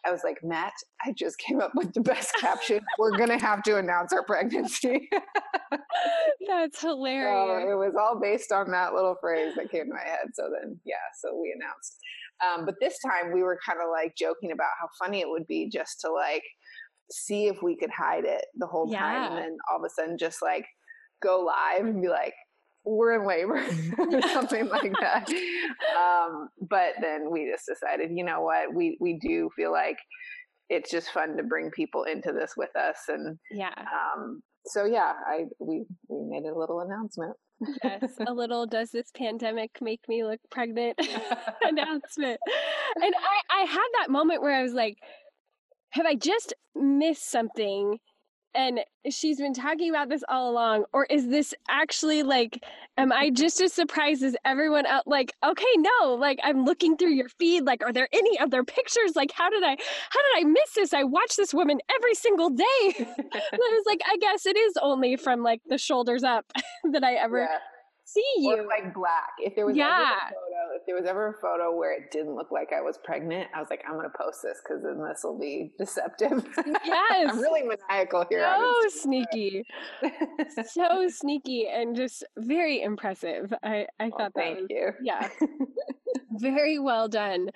I was like, Matt, I just came up with the best caption. We're going to have to announce our pregnancy. That's hilarious. So it was all based on that little phrase that came to my head. So then, yeah, so we announced. Um, but this time we were kind of like joking about how funny it would be just to like see if we could hide it the whole Yeah. time. And then all of a sudden just like go live and be like, we're in labor or something like that. Um, but then we just decided, you know what, we, we do feel like it's just fun to bring people into this with us. And yeah. Um, so yeah, I, we, we made a little announcement. Yes, a little does this pandemic make me look pregnant announcement. And I, I had that moment where I was like, have I just missed something? And she's been talking about this all along, or is this actually like, am I just as surprised as everyone else? Like, okay, no, like I'm looking through your feed. Like, are there any other pictures? Like, how did I, how did I miss this? I watch this woman every single day. And I was like, I guess it is only from like the shoulders up that I ever Yeah. see you. Or like black. If there was Yeah. ever a photo, if there was ever a photo where it didn't look like I was pregnant, I was like, I'm going to post this because then this will be deceptive. Yes. I'm really maniacal here. So sneaky. So sneaky and just very impressive. I, I Well, thought that thank was, you. yeah, very well done.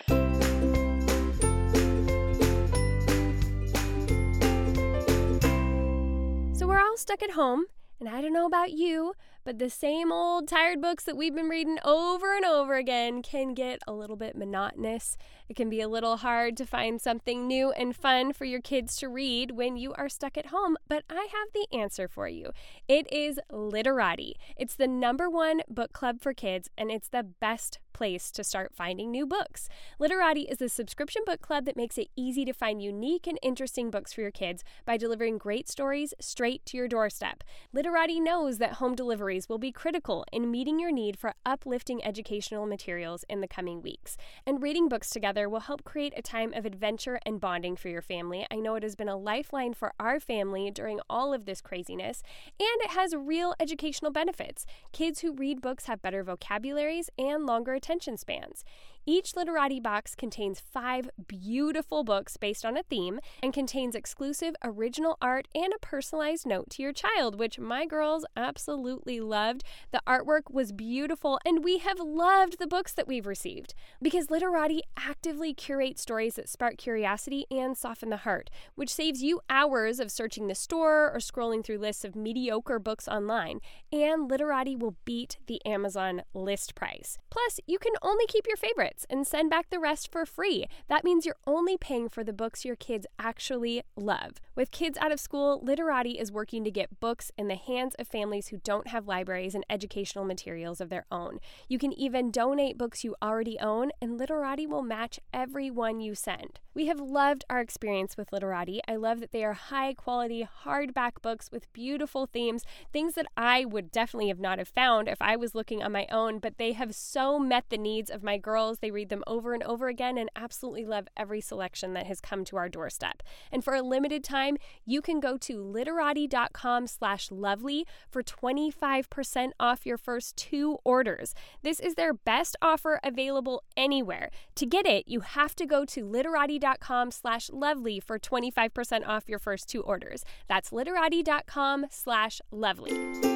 So we're all stuck at home, and I don't know about you, but the same old tired books that we've been reading over and over again can get a little bit monotonous. It can be a little hard to find something new and fun for your kids to read when you are stuck at home, but I have the answer for you. It is Literati. It's the number one book club for kids, and it's the best place to start finding new books. Literati is a subscription book club that makes it easy to find unique and interesting books for your kids by delivering great stories straight to your doorstep. Literati knows that home deliveries will be critical in meeting your need for uplifting educational materials in the coming weeks. And reading books together will help create a time of adventure and bonding for your family. I know it has been a lifeline for our family during all of this craziness, and it has real educational benefits. Kids who read books have better vocabularies and longer attention spans. Each Literati box contains five beautiful books based on a theme and contains exclusive original art and a personalized note to your child, which my girls absolutely loved. The artwork was beautiful, and we have loved the books that we've received because Literati actively curates stories that spark curiosity and soften the heart, which saves you hours of searching the store or scrolling through lists of mediocre books online. And Literati will beat the Amazon list price. Plus, you can only keep your favorites and send back the rest for free. That means you're only paying for the books your kids actually love. With kids out of school, Literati is working to get books in the hands of families who don't have libraries and educational materials of their own. You can even donate books you already own, and Literati will match every one you send. We have loved our experience with Literati. I love that they are high-quality, hardback books with beautiful themes, things that I would definitely have not have found if I was looking on my own, but they have so met the needs of my girls. They read them over and over again and absolutely love every selection that has come to our doorstep. And for a limited time, you can go to literati.com slash lovely for twenty-five percent off your first two orders. This is their best offer available anywhere. To get it, you have to go to literati.com slash lovely for twenty-five percent off your first two orders. That's literati.com slash lovely.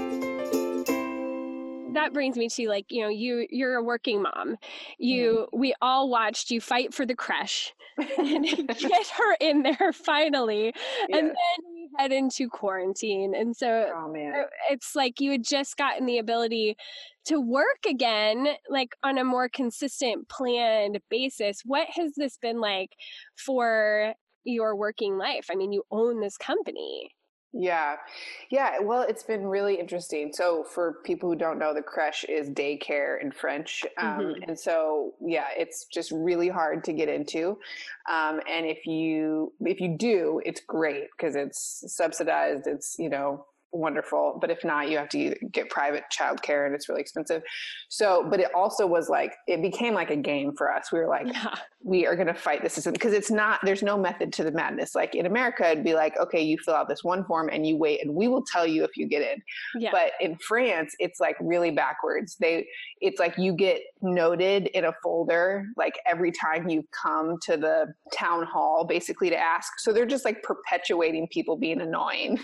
That brings me to, like, you know, you, you're a working mom. You, mm. we all watched you fight for the creche and get her in there finally. Yes. And then we head into quarantine. And so oh, man. it's like you had just gotten the ability to work again, like on a more consistent, planned basis. What has this been like for your working life? I mean, you own this company. Yeah. Yeah. Well, it's been really interesting. So for people who don't know, the creche is daycare in French. Um, mm-hmm. And so, yeah, it's just really hard to get into. Um, and if you, if you do, it's great because it's subsidized. It's, you know, wonderful. But if not, you have to get private childcare and it's really expensive. So, but it also was like, it became like a game for us. We were like, Yeah. we are going to fight this system, because it's not, there's no method to the madness. Like in America, it'd be like, okay, you fill out this one form and you wait and we will tell you if you get in. Yeah. But in France, it's like really backwards. They, it's like you get noted in a folder, like every time you come to the town hall, basically to ask. So they're just like perpetuating people being annoying.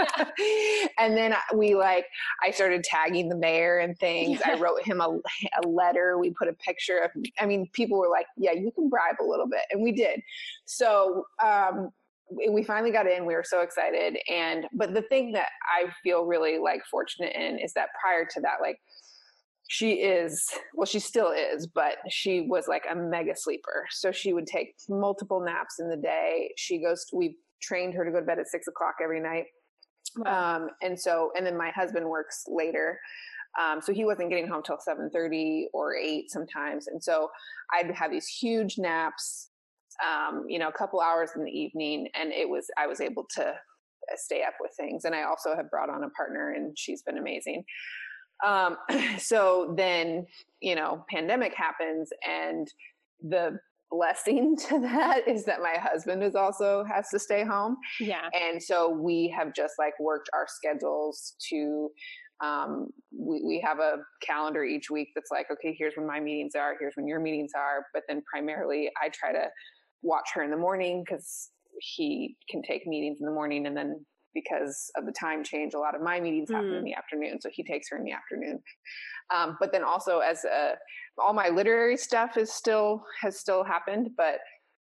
And then we like, I started tagging the mayor and things. Yeah. I wrote him a, a letter. We put a picture of, I mean, people were like, yeah, you can bribe a little bit. And we did. So, um, we finally got in. We were so excited. And, but the thing that I feel really like fortunate in is that prior to that, like she is, well, she still is, but she was like a mega sleeper. So she would take multiple naps in the day. She goes, to, we trained her to go to bed at six o'clock every night. Wow. Um, and so, and then my husband works later. Um, so he wasn't getting home till seven thirty or eight sometimes. And so I'd have these huge naps, um, you know, a couple hours in the evening. And it was, I was able to stay up with things. And I also have brought on a partner and she's been amazing. Um, so then, you know, pandemic happens, and the blessing to that is that my husband is also has to stay home. Yeah. And so we have just like worked our schedules to, um, we, we have a calendar each week that's like, okay, here's when my meetings are, here's when your meetings are. But then primarily I try to watch her in the morning because he can take meetings in the morning, and then because of the time change, a lot of my meetings happen mm. in the afternoon. So he takes her in the afternoon. Um, but then also as a, all my literary stuff is still, has still happened, but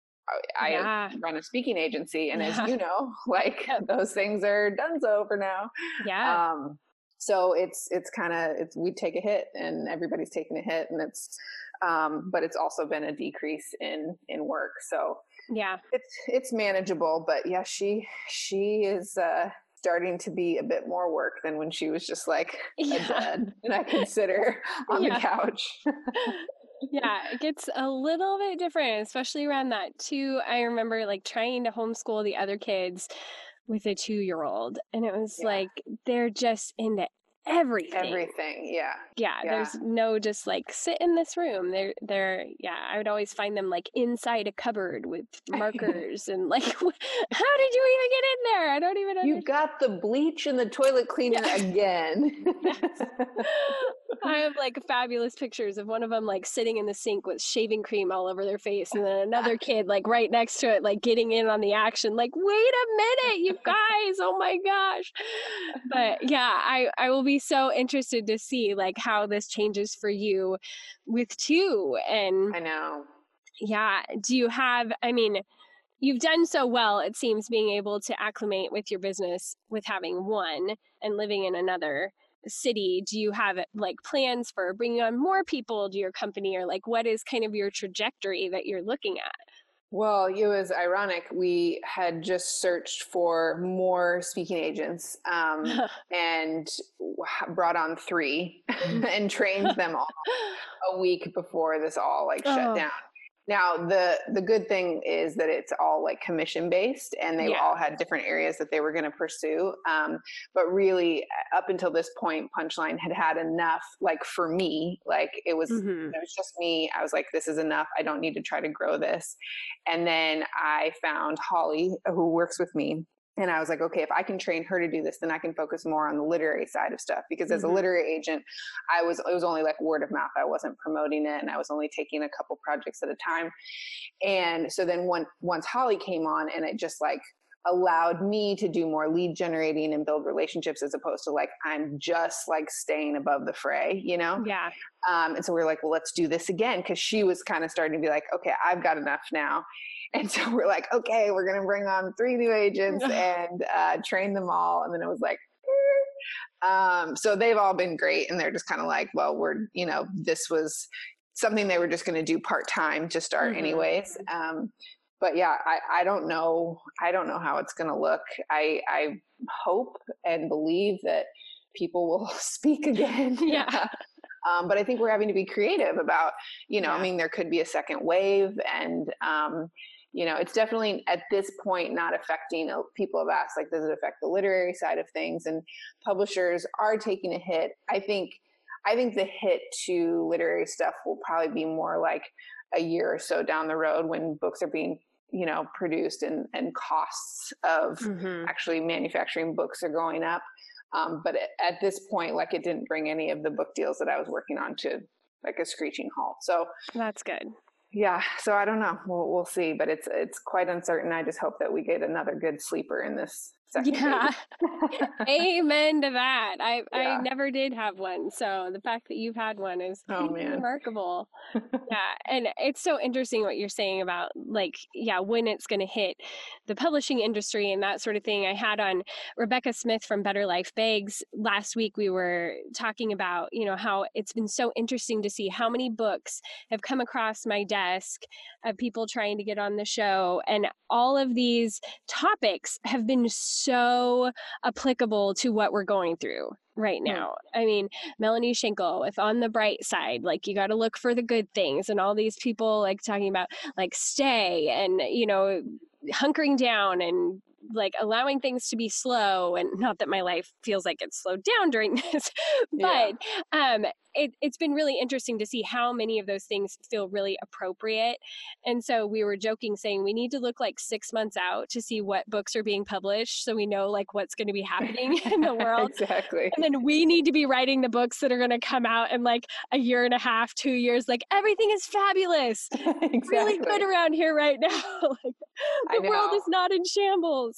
I yeah. run a speaking agency. And yeah. as you know, like those things are donezo for now. Yeah. Um, so it's, it's kind of, it's, we take a hit and everybody's taking a hit, and it's, um, but it's also been a decrease in, in work. So yeah, it's, it's manageable, but yeah, she, she is, uh, starting to be a bit more work than when she was just like yeah. a dad, and I consider on yeah. the couch. Yeah, it gets a little bit different, especially around that too. I remember like trying to homeschool the other kids with a two-year-old, and it was yeah. like they're just into everything. Everything, yeah. yeah. Yeah, there's no just like sit in this room. They're they're yeah, I would always find them like inside a cupboard with markers and like, how did you even get in there? I don't even understand. You got the bleach and the toilet cleaner yeah. again. Yes. I have like fabulous pictures of one of them like sitting in the sink with shaving cream all over their face, and then another kid like right next to it, like getting in on the action, like, wait a minute, you guys, oh my gosh. But yeah, I, I will be so interested to see like how this changes for you with two. And I know. Yeah. Do you have, I mean, you've done so well, it seems, being able to acclimate with your business with having one and living in another city. Do you have like plans for bringing on more people to your company, or like what is kind of your trajectory that you're looking at? Well, it was ironic. We had just searched for more speaking agents um, and brought on three and trained them all a week before this all like shut oh. down. Now, the, the good thing is that it's all like commission based, and they yeah. all had different areas that they were going to pursue. Um, but really up until this point, Punchline had had enough, like for me, like it was, mm-hmm. it was just me. I was like, this is enough. I don't need to try to grow this. And then I found Holly, who works with me. And I was like, okay, if I can train her to do this, then I can focus more on the literary side of stuff. Because as mm-hmm. a literary agent, I was, it was only like word of mouth. I wasn't promoting it, and I was only taking a couple projects at a time. And so then one, once Holly came on, and it just like allowed me to do more lead generating and build relationships, as opposed to like, I'm just like staying above the fray, you know? Yeah. Um, and so we we're like, well, let's do this again. Cause she was kind of starting to be like, okay, I've got enough now. And so we're like, okay, we're going to bring on three new agents and uh, train them all. And then it was like, eh. um, so they've all been great. And they're just kind of like, well, we're, you know, this was something they were just going to do part-time to start mm-hmm. anyways. Um, but yeah, I, I don't know. I don't know how it's going to look. I, I hope and believe that people will speak again. Yeah. Um, but I think we're having to be creative about, you know, yeah. I mean, there could be a second wave, and, um, you know, it's definitely at this point not affecting, people have asked, like, does it affect the literary side of things? And publishers are taking a hit. I think, I think the hit to literary stuff will probably be more like a year or so down the road when books are being, you know, produced and, and costs of mm-hmm. actually manufacturing books are going up. Um, but at this point, like, it didn't bring any of the book deals that I was working on to like a screeching halt. So that's good. Yeah. So I don't know. We'll, we'll see, but it's, it's quite uncertain. I just hope that we get another good sleeper in this second. Yeah. Amen to that. I, yeah. I never did have one. So the fact that you've had one is oh, man. remarkable. Yeah. And it's so interesting what you're saying about, like, yeah, when it's going to hit the publishing industry and that sort of thing. I had on Rebecca Smith from Better Life Bags last week. We were talking about, you know, how it's been so interesting to see how many books have come across my desk of people trying to get on the show. And all of these topics have been so applicable to what we're going through right now. Hmm. I mean, Melanie Schenkel with On the Bright Side, like, you got to look for the good things, and all these people like talking about like stay and, you know, hunkering down and like allowing things to be slow. And not that my life feels like it's slowed down during this, but yeah. um, it, it's been really interesting to see how many of those things feel really appropriate. And so we were joking saying we need to look like six months out to see what books are being published, so we know like what's going to be happening in the world. Exactly. And then we need to be writing the books that are going to come out in like a year and a half, two years. Like, everything is fabulous. Exactly. Really good around here right now. Like, the world is not in shambles.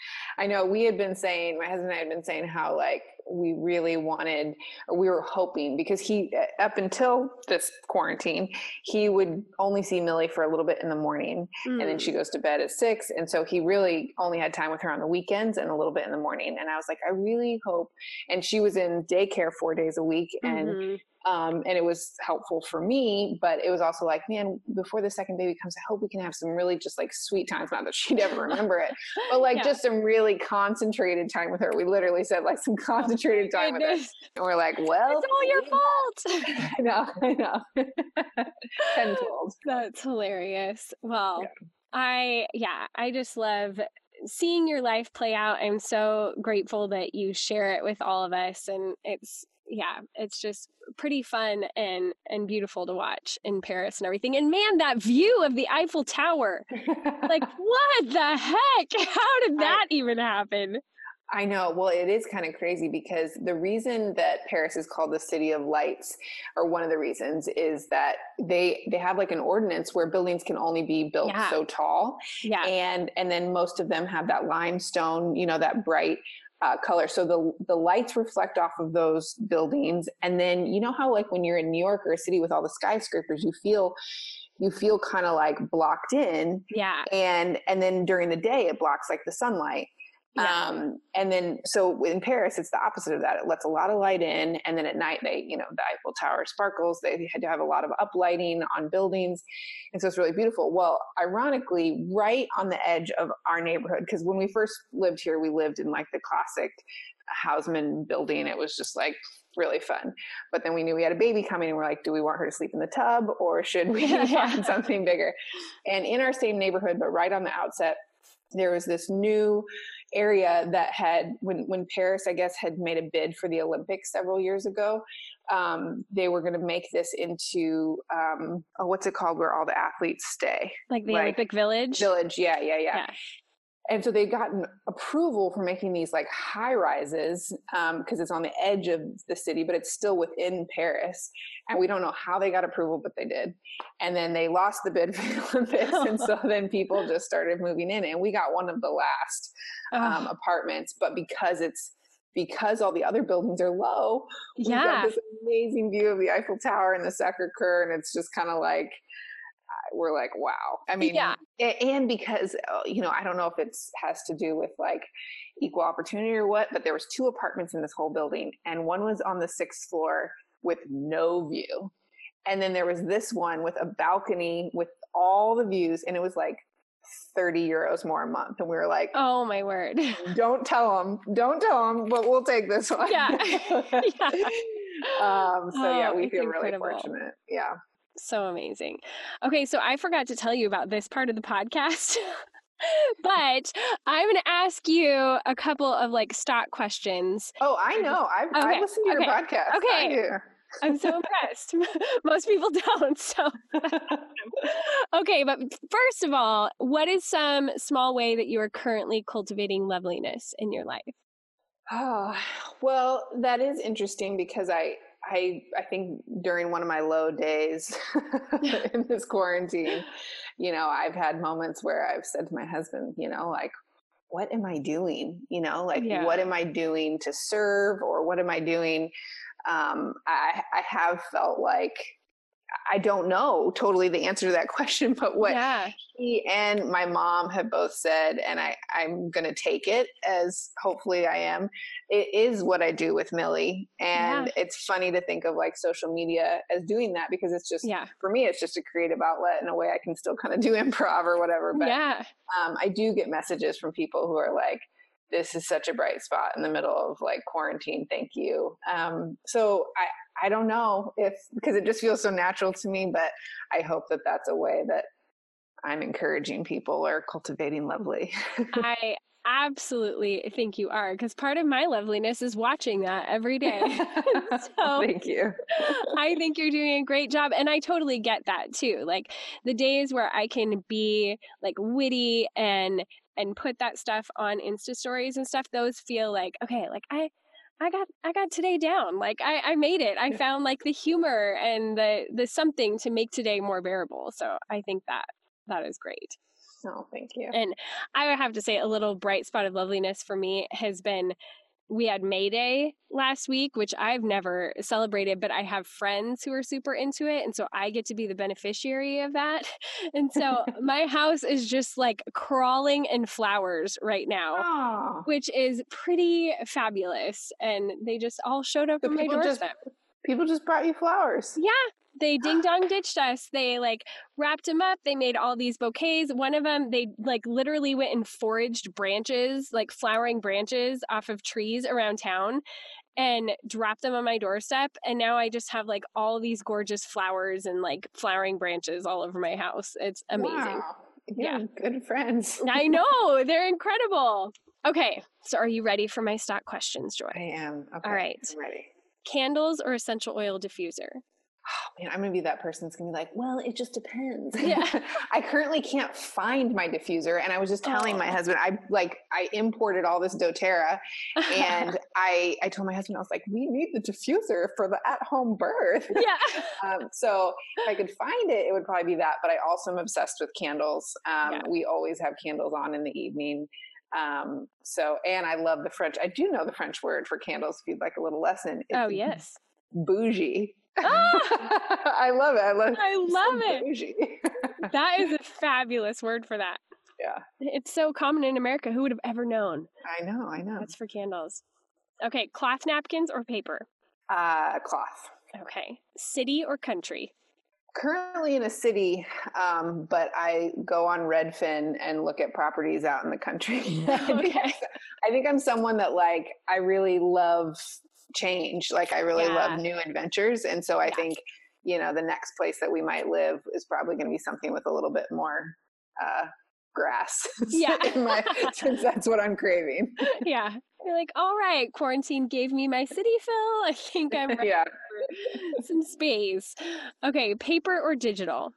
I know we had been saying, my husband and I had been saying how, like, we really wanted, or we were hoping, because he, up until this quarantine, he would only see Millie for a little bit in the morning, mm. and then she goes to bed at six. And so he really only had time with her on the weekends and a little bit in the morning. And I was like, I really hope, and she was in daycare four days a week. And mm-hmm. Um, and it was helpful for me, but it was also like, man, before the second baby comes, I hope we can have some really just like sweet times. Not that she'd ever remember it, but like yeah. just some really concentrated time with her. We literally said like some concentrated oh time with her. And we're like, well, it's all your fault. I know, I know. Tenfold. That's hilarious. Well, yeah. I, yeah, I just love seeing your life play out. I'm so grateful that you share it with all of us. And it's, yeah, it's just pretty fun and, and beautiful to watch in Paris and everything. And man, that view of the Eiffel Tower, like, what the heck? How did that I, even happen? I know. Well, it is kind of crazy, because the reason that Paris is called the City of Lights, or one of the reasons, is that they they have like an ordinance where buildings can only be built yeah. so tall. Yeah. And and then most of them have that limestone, you know, that bright Uh, color. So the the lights reflect off of those buildings. And then, you know how like when you're in New York or a city with all the skyscrapers, you feel you feel kind of like blocked in. Yeah. And and then during the day it blocks like the sunlight. Yeah. Um, and then, so in Paris, it's the opposite of that. It lets a lot of light in. And then at night, they, you know, the Eiffel Tower sparkles. They had to have a lot of uplighting on buildings. And so it's really beautiful. Well, ironically, right on the edge of our neighborhood, because when we first lived here, we lived in like the classic Haussmann building. It was just like really fun. But then we knew we had a baby coming, and we're like, do we want her to sleep in the tub, or should we find something bigger? And in our same neighborhood, but right on the outset, there was this new area that had, when, when Paris, I guess, had made a bid for the Olympics several years ago, um, they were going to make this into, um, oh, what's it called, where all the athletes stay? Like the like, Olympic Village? Village, yeah, yeah, yeah. yeah. And so they'd gotten approval for making these like high rises, um, because it's on the edge of the city, but it's still within Paris. And we don't know how they got approval, but they did. And then they lost the bid for the Olympics. And so then people just started moving in, and we got one of the last um, oh. apartments. But because it's, because all the other buildings are low, we yeah. got this amazing view of the Eiffel Tower and the Sacre-Cœur. And it's just kind of like, we're like, wow. I mean, yeah. and because, you know, I don't know if it's has to do with like equal opportunity or what, but there was two apartments in this whole building, and one was on the sixth floor with no view. And then there was this one with a balcony with all the views, and it was like thirty euros more a month. And we were like, oh my word. Don't tell them, don't tell them, but we'll take this one. Yeah. yeah. Um, so oh, yeah, we feel incredible. really fortunate. Yeah. So amazing. Okay, so I forgot to tell you about this part of the podcast. But I'm going to ask you a couple of like stock questions. Oh, I know. I've, okay. I've listened to your okay. podcast. Okay. I do. I'm so impressed. Most people don't. So, okay. But first of all, what is some small way that you are currently cultivating loveliness in your life? Oh, well, that is interesting because I, I, I think during one of my low days in this quarantine, you know, I've had moments where I've said to my husband, you know, like, what am I doing? You know, like, Yeah. what am I doing to serve, or what am I doing? Um, I, I have felt like, I don't know totally the answer to that question, but what yeah. he and my mom have both said, and I, I'm going to take it as hopefully I am, it is what I do with Millie. And Yeah. it's funny to think of like social media as doing that, because it's just, yeah. for me, it's just a creative outlet in a way I can still kind of do improv or whatever. But yeah. um, I do get messages from people who are like, this is such a bright spot in the middle of like quarantine. Thank you. Um, so I, I don't know if, because it just feels so natural to me, but I hope that that's a way that I'm encouraging people or cultivating lovely. I absolutely think you are, because part of my loveliness is watching that every day. So thank you. I think you're doing a great job. And I totally get that too. Like the days where I can be like witty and and put that stuff on Insta stories and stuff, those feel like, okay, like I I got I got today down. Like I, I made it. I found like the humor and the the something to make today more bearable. So I think that that is great. Oh, thank you. And I would have to say a little bright spot of loveliness for me has been, we had May Day last week, which I've never celebrated, but I have friends who are super into it. And so I get to be the beneficiary of that. And so my house is just like crawling in flowers right now, oh. which is pretty fabulous. And they just all showed up So on my doorstep. Just, people just brought you flowers. Yeah. They ding dong ditched us. They like wrapped them up. They made all these bouquets. One of them, they like literally went and foraged branches, like flowering branches off of trees around town and dropped them on my doorstep. And now I just have like all these gorgeous flowers and like flowering branches all over my house. It's amazing. Wow. You're yeah. good friends. I know. They're incredible. Okay. So are you ready for my stock questions, Joy? I am. Okay. All right. I'm ready. Candles or essential oil diffuser? Oh, man, I'm going to be that person that's going to be like, well, it just depends. Yeah. I currently can't find my diffuser. And I was just telling oh. my husband, I like, I imported all this doTERRA and I, I told my husband, I was like, we need the diffuser for the at-home birth. Yeah. um, so if I could find it, it would probably be that. But I also am obsessed with candles. Um, yeah. We always have candles on in the evening. Um, so, and I love the French. I do know the French word for candles if you'd like a little lesson. It's oh, yes. Bougie. Ah! I love it. I love, I love so it. Bougie. That is a fabulous word for that. Yeah. It's so common in America. Who would have ever known? I know. I know. That's for candles. Okay. Cloth napkins or paper? Uh, cloth. Okay. City or country? Currently in a city, um, but I go on Redfin and look at properties out in the country. Okay. I think I'm someone that like, I really love change. Like I really yeah. love new adventures. And so I yeah. think, you know, the next place that we might live is probably going to be something with a little bit more, uh, grass. Yeah. in my, since that's what I'm craving. Yeah. You're like, all right, quarantine gave me my city fill. I think I'm ready yeah. for some space. Okay. Paper or digital?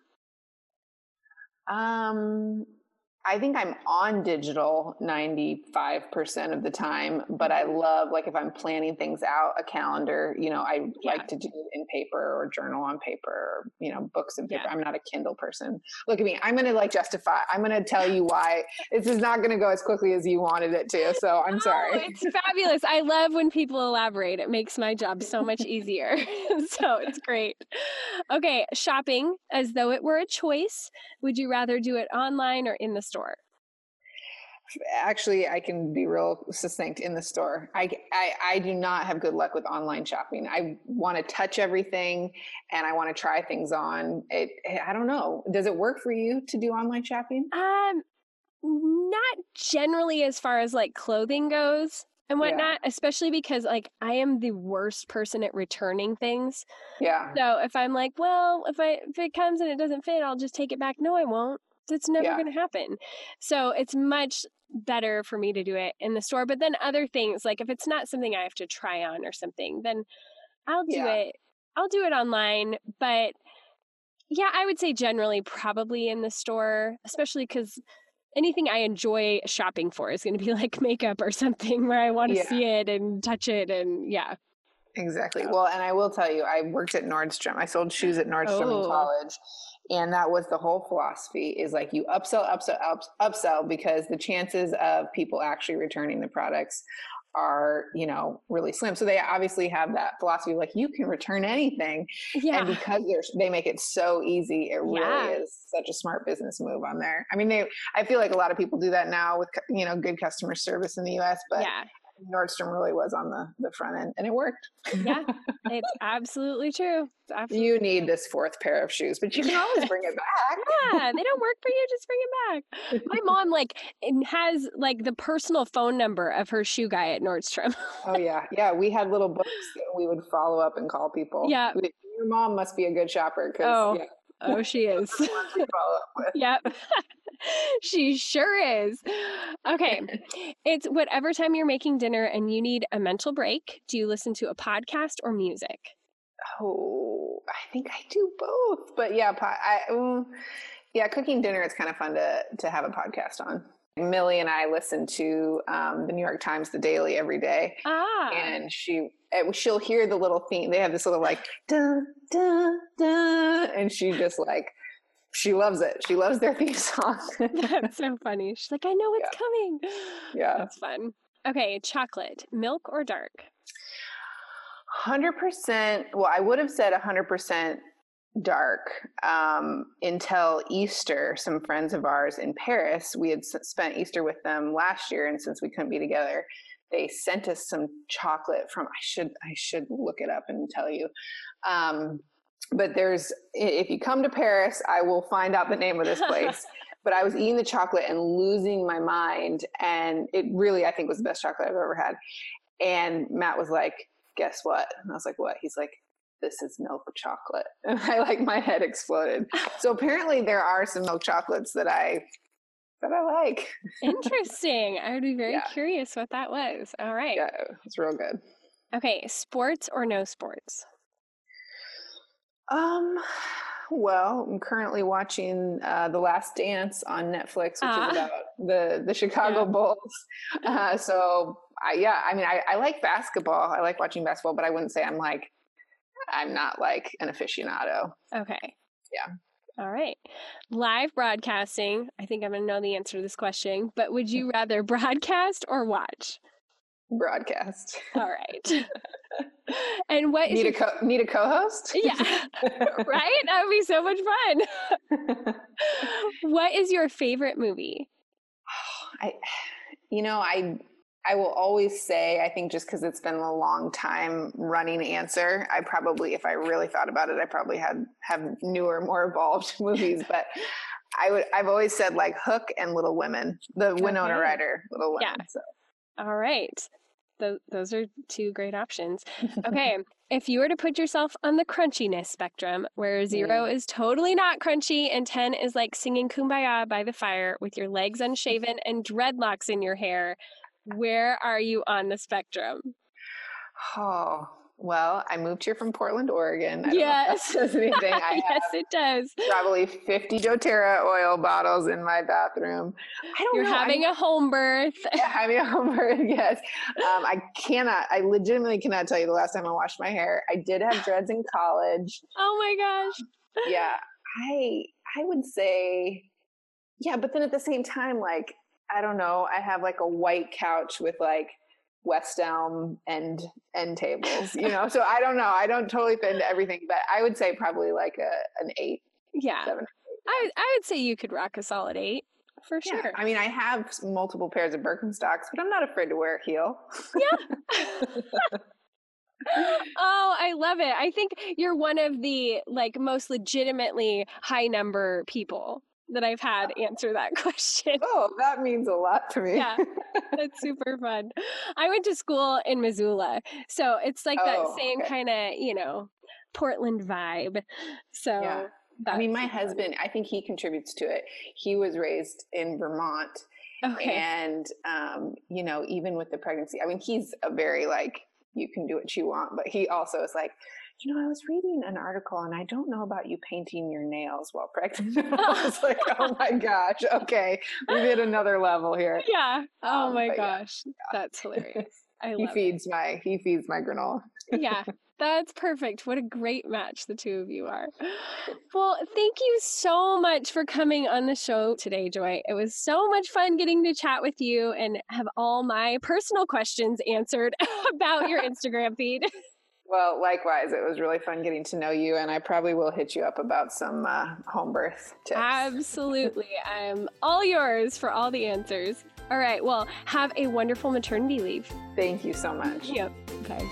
Um, I think I'm on digital ninety-five percent of the time, but I love, like, if I'm planning things out, a calendar, you know, I yeah. like to do it in paper or journal on paper, or, you know, books in paper. Yeah. I'm not a Kindle person. Look at me. I'm going to like justify, I'm going to tell you why this is not going to go as quickly as you wanted it to. So I'm oh, sorry. It's fabulous. I love when people elaborate. It makes my job so much easier. So it's great. Okay. Shopping as though it were a choice. Would you rather do it online or in the store? Actually, I can be real succinct in the store. I, I, I do not have good luck with online shopping. I want to touch everything and I want to try things on. It, I don't know. Does it work for you to do online shopping? Um, not generally as far as like clothing goes. and whatnot, yeah. especially because like I am the worst person at returning things. Yeah. So if I'm like, well, if I if it comes and it doesn't fit, I'll just take it back. No, I won't. It's never yeah. going to happen. So it's much better for me to do it in the store. But then other things, like if it's not something I have to try on or something, then I'll do yeah. it. I'll do it online. But yeah, I would say generally probably in the store, especially because anything I enjoy shopping for is going to be like makeup or something where I want to yeah. see it and touch it. And yeah. Exactly. Well, and I will tell you, I worked at Nordstrom. I sold shoes at Nordstrom oh. in college. And that was the whole philosophy is like you upsell, upsell, ups, upsell because the chances of people actually returning the products are, you know, really slim. So they obviously have that philosophy, like you can return anything. Yeah. And because they're, they make it so easy, it really yeah. is such a smart business move on there. I mean, they, I feel like a lot of people do that now with, you know, good customer service in the U S, but yeah. Nordstrom really was on the, the front end and it worked. Yeah, it's absolutely true. It's absolutely you need this fourth pair of shoes, but you can always bring it back. Yeah, they don't work for you. Just bring it back. My mom like has like the personal phone number of her shoe guy at Nordstrom. Oh yeah. Yeah. We had little books that we would follow up and call people. Yeah. Your mom must be a good shopper. Oh, yeah. oh, she is. Yep. She sure is. Okay. It's whatever time you're making dinner and you need a mental break. Do you listen to a podcast or music? Oh, I think I do both. But yeah, I, um, yeah, cooking dinner, it's kind of fun to to have a podcast on. Millie and I listen to um, the New York Times, The Daily, every day. Ah. And she, she'll hear the little theme. They have this little like, dun, dun, dun. And she just like, she loves it. She loves their theme song. That's so funny. She's like, I know it's yeah. coming. Yeah. That's fun. Okay. Chocolate, milk or dark? one hundred percent. Well, I would have said one hundred percent dark um, until Easter. Some friends of ours in Paris, we had s- spent Easter with them last year. And since we couldn't be together, they sent us some chocolate from, I should, I should look it up and tell you. Um, but there's, if you come to Paris, I will find out the name of this place. But I was eating the chocolate and losing my mind. And it really, I think, was the best chocolate I've ever had. And Matt was like, guess what? And I was like, what? He's like, this is milk chocolate. And I like, my head exploded. So apparently there are some milk chocolates that I, that I like. Interesting. I would be very yeah. curious what that was. All right. Yeah, it's real good. Okay. Sports or no sports? Um, well, I'm currently watching uh, The Last Dance on Netflix, which uh, is about the, the Chicago yeah. Bulls. Uh, so I, yeah, I mean, I, I like basketball. I like watching basketball, but I wouldn't say I'm like, I'm not like an aficionado. Okay. Yeah. All right. Live broadcasting. I think I'm going to know the answer to this question, but would you rather broadcast or watch? Broadcast. All right. And what is need your... a co- need a co-host? Yeah. Right? That would be so much fun. What is your favorite movie? I, you know, I, I will always say, I think just because it's been a long time running answer, I probably, if I really thought about it, I probably had have newer, more evolved movies. But I would, I've always said like Hook and Little Women, the Winona okay. Ryder Little Women. Yeah. So. All right. Th- those are two great options. Okay. If you were to put yourself on the crunchiness spectrum, where zero mm. is totally not crunchy and ten is like singing Kumbaya by the fire with your legs unshaven and dreadlocks in your hair, where are you on the spectrum? Oh, well, I moved here from Portland, Oregon. I don't yes. know if that says anything. I yes, it does. Probably fifty doTERRA oil bottles in my bathroom. I don't You're know. having I, a home birth. Yeah, having a home birth, yes. Um, I cannot, I legitimately cannot tell you the last time I washed my hair. I did have dreads in college. Oh my gosh. Yeah, I I would say, yeah, but then at the same time, like, I don't know, I have like a white couch with like West Elm and end tables, you know, so I don't know. I don't totally fit into everything, but I would say probably like a an eight. Yeah. Seven, eight. I, I would say you could rock a solid eight for yeah. sure. I mean, I have multiple pairs of Birkenstocks, but I'm not afraid to wear a heel. Yeah. Oh, I love it. I think you're one of the like most legitimately high number people that I've had answer that question. Oh, that means a lot to me. Yeah. That's super fun. I went to school in Missoula, so it's like that Oh, same okay. kind of, you know, Portland vibe. So Yeah. I mean, my husband, I think he contributes to it. He was raised in Vermont. Okay. And, um, you know, even with the pregnancy, I mean, he's a very like, you can do what you want, but he also is like, you know, I was reading an article and I don't know about you painting your nails while pregnant. I was like, oh my gosh. Okay. We hit another level here. Yeah. Oh Um, my but yeah. gosh. That's hilarious. I He love feeds my, he feeds my granola. it. Yeah. That's perfect. What a great match the two of you are. Well, thank you so much for coming on the show today, Joy. It was so much fun getting to chat with you and have all my personal questions answered about your Instagram feed. Well, likewise, it was really fun getting to know you, and I probably will hit you up about some uh, home birth tips. Absolutely. I'm all yours for all the answers. All right. Well, have a wonderful maternity leave. Thank you so much. Yep. Bye.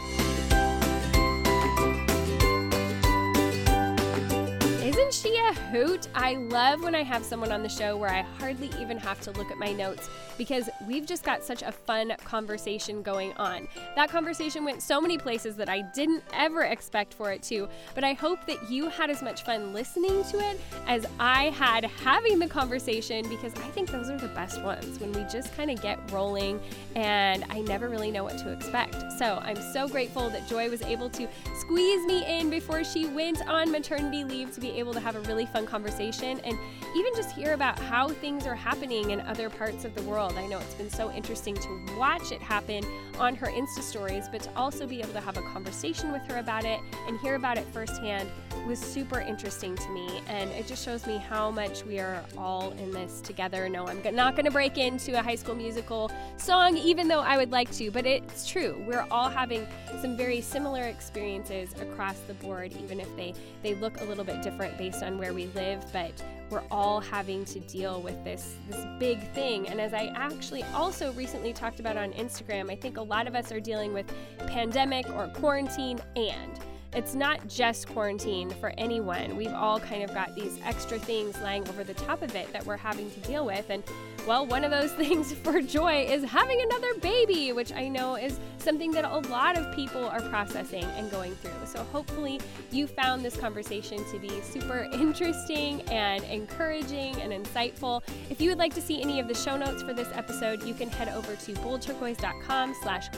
Isn't she a hoot? I love when I have someone on the show where I hardly even have to look at my notes because we've just got such a fun conversation going on. That conversation went so many places that I didn't ever expect for it to, but I hope that you had as much fun listening to it as I had having the conversation, because I think those are the best ones, when we just kind of get rolling and I never really know what to expect. So I'm so grateful that Joy was able to squeeze me in before she went on maternity leave to be able to have a really fun conversation and even just hear about how things are happening in other parts of the world. I know it's been so interesting to watch it happen on her Insta stories, but to also be able to have a conversation with her about it and hear about it firsthand was super interesting to me. And it just shows me how much we are all in this together. No, I'm not going to break into a High School Musical song, even though I would like to, but it's true. We're all having some very similar experiences across the board, even if they, they look a little bit different based on where we live, but we're all having to deal with this, this big thing. And as I actually also recently talked about on Instagram, I think a lot of us are dealing with pandemic or quarantine, and it's not just quarantine for anyone. We've all kind of got these extra things lying over the top of it that we're having to deal with. And well, one of those things for Joy is having another baby, which I know is something that a lot of people are processing and going through. So hopefully you found this conversation to be super interesting and encouraging and insightful. If you would like to see any of the show notes for this episode, you can head over to boldturquoise.com slash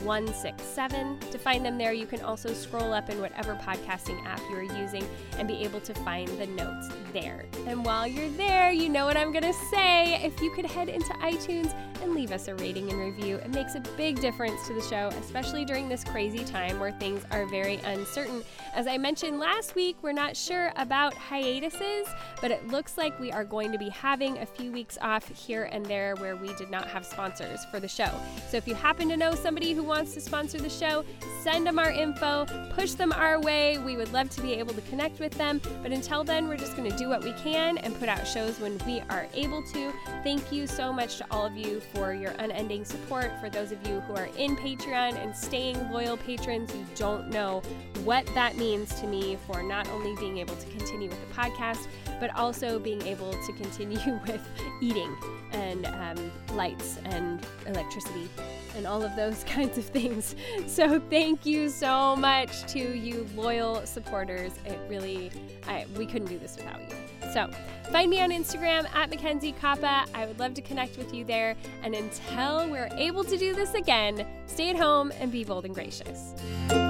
167 to find them there. You can also scroll up in whatever podcasting app you are using and be able to find the notes there. And while you're there, you know what I'm going to say. If you could head into iTunes and leave us a rating and review, it makes a big difference to the show, especially during this crazy time where things are very uncertain. As I mentioned last week, we're not sure about hiatuses, but it looks like we are going to be having a few weeks off here and there where we did not have sponsors for the show. So if you happen to know somebody who wants to sponsor the show, send them our info, push them our way. We would love to be able to connect with them. But until then, we're just going to do what we can and put out shows when we are able to. Thank you so much to all of you for your unending support. For those of you who are in Patreon and staying loyal patrons, you don't know what that means to me for not only being able to continue with the podcast, but also being able to continue with eating and um, lights and electricity and all of those kinds of things. So thank you so much to you loyal supporters. It really, I, we couldn't do this without you. So find me on Instagram at Mackenzie Koppa. I would love to connect with you there. And until we're able to do this again, stay at home and be bold and gracious.